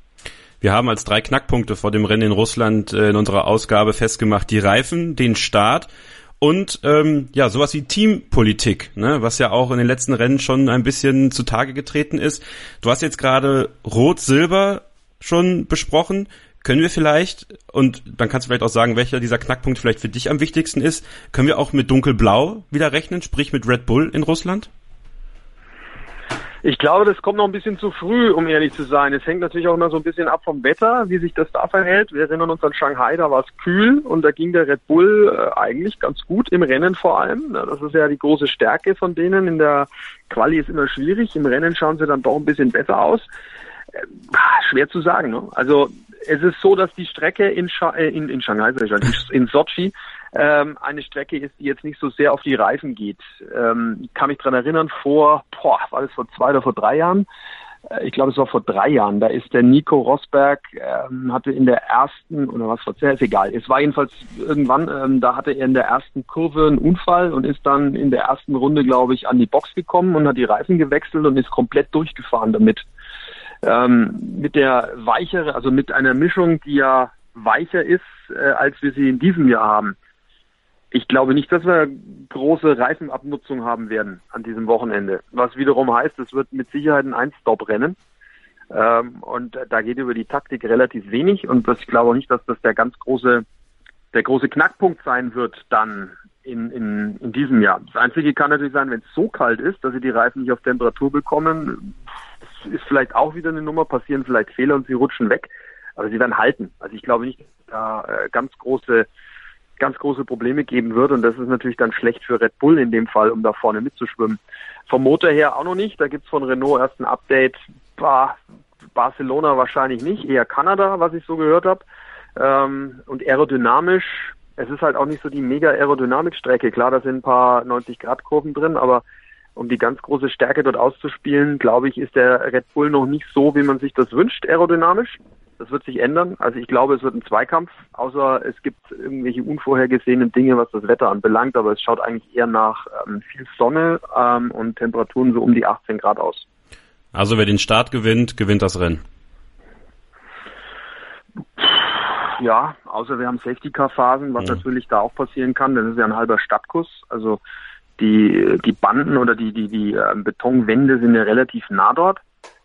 Wir haben als drei Knackpunkte vor dem Rennen in Russland äh, in unserer Ausgabe festgemacht, die Reifen, den Start und ähm, ja sowas wie Teampolitik, ne, was ja auch in den letzten Rennen schon ein bisschen zutage getreten ist. Du hast jetzt gerade Rot-Silber schon besprochen. Können wir vielleicht, und dann kannst du vielleicht auch sagen, welcher dieser Knackpunkt vielleicht für dich am wichtigsten ist, können wir auch mit Dunkelblau wieder rechnen, sprich mit Red Bull in Russland? Ich glaube, das kommt noch ein bisschen zu früh, um ehrlich zu sein. Es hängt natürlich auch immer so ein bisschen ab vom Wetter, wie sich das da verhält. Wir erinnern uns an Shanghai, da war es kühl und da ging der Red Bull äh, eigentlich ganz gut im Rennen vor allem. Ja, das ist ja die große Stärke von denen. In der Quali ist immer schwierig, im Rennen schauen sie dann doch ein bisschen besser aus. Schwer zu sagen, ne? Also es ist so, dass die Strecke in, Scha- in, in Shanghai, in Sochi, ähm, eine Strecke ist, die jetzt nicht so sehr auf die Reifen geht. Ähm, ich kann mich dran erinnern, vor, boah, war das vor zwei oder vor drei Jahren? Äh, ich glaube, es war vor drei Jahren. Da ist der Nico Rosberg, ähm, hatte in der ersten, oder was war es, ist egal. Es war jedenfalls irgendwann, ähm, da hatte er in der ersten Kurve einen Unfall und ist dann in der ersten Runde, glaube ich, an die Box gekommen und hat die Reifen gewechselt und ist komplett durchgefahren damit. Ähm, mit der weichere, also mit einer Mischung, die ja weicher ist, äh, als wir sie in diesem Jahr haben. Ich glaube nicht, dass wir große Reifenabnutzung haben werden an diesem Wochenende. Was wiederum heißt, es wird mit Sicherheit ein Ein-Stop-Rennen. Ähm, und da geht über die Taktik relativ wenig. Und das, ich glaube auch nicht, dass das der ganz große, der große Knackpunkt sein wird dann. in, in, in diesem Jahr. Das Einzige kann natürlich sein, wenn es so kalt ist, dass sie die Reifen nicht auf Temperatur bekommen, das ist vielleicht auch wieder eine Nummer, passieren vielleicht Fehler und sie rutschen weg, aber sie werden halten. Also ich glaube nicht, dass es da äh, ganz große ganz große Probleme geben wird und das ist natürlich dann schlecht für Red Bull in dem Fall, um da vorne mitzuschwimmen. Vom Motor her auch noch nicht, da gibt's von Renault erst ein Update, bah, Barcelona wahrscheinlich nicht, eher Kanada, was ich so gehört habe. Ähm, und aerodynamisch, es ist halt auch nicht so die mega Aerodynamikstrecke, klar, da sind ein paar neunzig Grad Kurven drin, aber um die ganz große Stärke dort auszuspielen, glaube ich, ist der Red Bull noch nicht so, wie man sich das wünscht, aerodynamisch. Das wird sich ändern. Also ich glaube, es wird ein Zweikampf, außer es gibt irgendwelche unvorhergesehenen Dinge, was das Wetter anbelangt, aber es schaut eigentlich eher nach ähm, viel Sonne ähm, und Temperaturen so um die achtzehn Grad aus. Also wer den Start gewinnt, gewinnt das Rennen. Ja, außer wir haben Safety-Car-Phasen, was mhm. natürlich da auch passieren kann. Das ist ja ein halber Stadtkuss. Also die die Banden oder die die die äh, Betonwände sind ja relativ nah dort.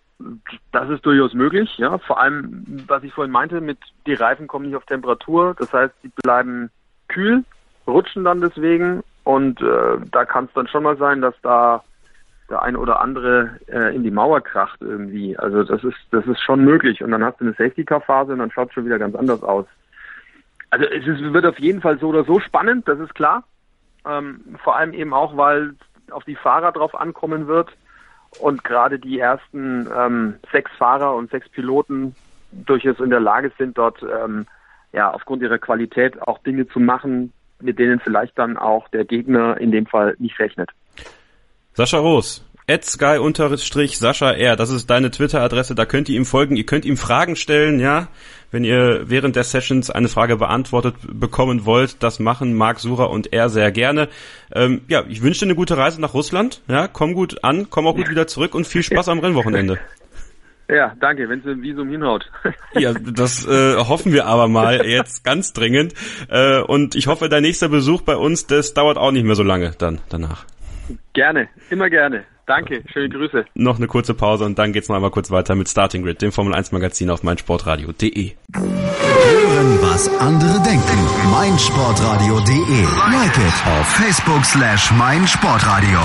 Das ist durchaus möglich, ja. Vor allem, was ich vorhin meinte, mit die Reifen kommen nicht auf Temperatur. Das heißt, sie bleiben kühl, rutschen dann deswegen und äh, da kann es dann schon mal sein, dass da der eine oder andere äh, in die Mauer kracht irgendwie. Also das ist das ist schon möglich. Und dann hast du eine Safety-Car-Phase und dann schaut es schon wieder ganz anders aus. Also es ist, wird auf jeden Fall so oder so spannend, das ist klar. Ähm, vor allem eben auch, weil auf die Fahrer drauf ankommen wird. Und gerade die ersten ähm, sechs Fahrer und sechs Piloten durchaus in der Lage sind, dort ähm, ja aufgrund ihrer Qualität auch Dinge zu machen, mit denen vielleicht dann auch der Gegner in dem Fall nicht rechnet. Sascha Roos, at sky-sascha r, das ist deine Twitter-Adresse, da könnt ihr ihm folgen, ihr könnt ihm Fragen stellen, ja, wenn ihr während der Sessions eine Frage beantwortet bekommen wollt, das machen Marc Surer und er sehr gerne. Ähm, ja, ich wünsche dir eine gute Reise nach Russland, ja, komm gut an, komm auch gut wieder zurück und viel Spaß am Rennwochenende. Ja, danke, wenn es im Visum hinhaut. Ja, das äh, hoffen wir aber mal jetzt ganz dringend äh, und ich hoffe, dein nächster Besuch bei uns, das dauert auch nicht mehr so lange dann danach. Gerne, immer gerne. Danke, schöne Grüße. Noch eine kurze Pause und dann geht's noch einmal kurz weiter mit Starting Grid, dem Formel eins Magazin auf meinsportradio punkt de. Hören, was andere denken. meinsportradio punkt de. Like it auf Facebook slash meinsportradio.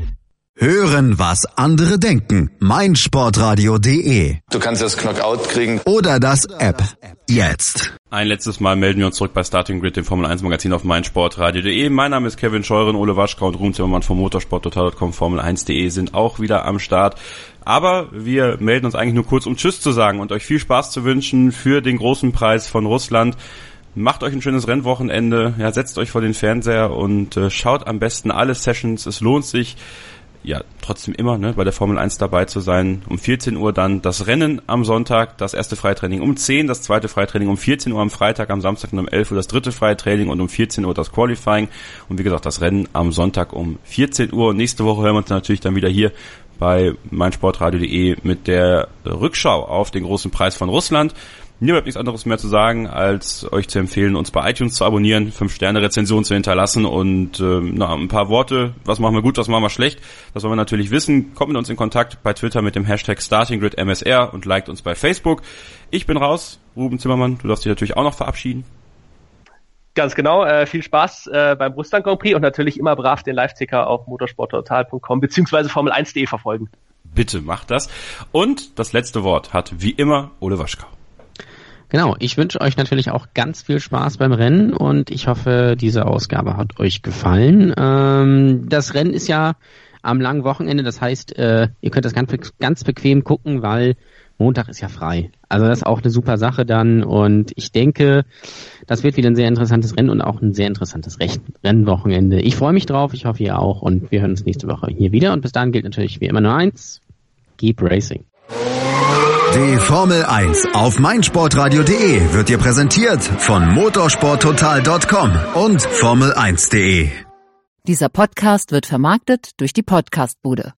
Hören, was andere denken. meinsportradio punkt de. Du kannst das Knockout kriegen. Oder das App. Jetzt. Ein letztes Mal melden wir uns zurück bei Starting Grid, dem Formel eins Magazin auf meinsportradio punkt de. Mein Name ist Kevin Scheuren, Ole Waschka und Ruben Zimmermann vom motorsport-total punkt com, Formel eins punkt de sind auch wieder am Start. Aber wir melden uns eigentlich nur kurz, um Tschüss zu sagen und euch viel Spaß zu wünschen für den großen Preis von Russland. Macht euch ein schönes Rennwochenende, ja, setzt euch vor den Fernseher und äh, schaut am besten alle Sessions. Es lohnt sich, ja, trotzdem immer, ne, bei der Formel eins dabei zu sein. Um vierzehn Uhr dann das Rennen am Sonntag, das erste Freitraining um zehn, das zweite Freitraining um vierzehn Uhr am Freitag, am Samstag und um elf Uhr das dritte Freitraining und um vierzehn Uhr das Qualifying. Und wie gesagt, das Rennen am Sonntag um vierzehn Uhr. Und nächste Woche hören wir uns natürlich dann wieder hier bei meinsportradio punkt de mit der Rückschau auf den großen Preis von Russland. Mir bleibt nichts anderes mehr zu sagen, als euch zu empfehlen, uns bei iTunes zu abonnieren, fünf Sterne Rezension zu hinterlassen und äh, na, ein paar Worte, was machen wir gut, was machen wir schlecht, das wollen wir natürlich wissen. Kommt mit uns in Kontakt bei Twitter mit dem Hashtag StartingGridMSR und liked uns bei Facebook. Ich bin raus, Ruben Zimmermann, du darfst dich natürlich auch noch verabschieden. Ganz genau, äh, viel Spaß äh, beim Russland Grand Prix und natürlich immer brav den Live-Ticker auf motorsporttotal punkt com beziehungsweise Formel eins punkt de verfolgen. Bitte macht das. Und das letzte Wort hat wie immer Ole Waschka. Genau, ich wünsche euch natürlich auch ganz viel Spaß beim Rennen und ich hoffe, diese Ausgabe hat euch gefallen. Ähm, das Rennen ist ja am langen Wochenende, das heißt, äh, ihr könnt das ganz, ganz bequem gucken, weil Montag ist ja frei. Also das ist auch eine super Sache dann und ich denke, das wird wieder ein sehr interessantes Rennen und auch ein sehr interessantes Rennwochenende. Ich freue mich drauf, ich hoffe ihr auch und wir hören uns nächste Woche hier wieder und bis dahin gilt natürlich wie immer nur eins, keep racing. Die Formel eins auf meinsportradio punkt de wird dir präsentiert von motorsporttotal punkt com und Formel eins punkt de. Dieser Podcast wird vermarktet durch die Podcastbude.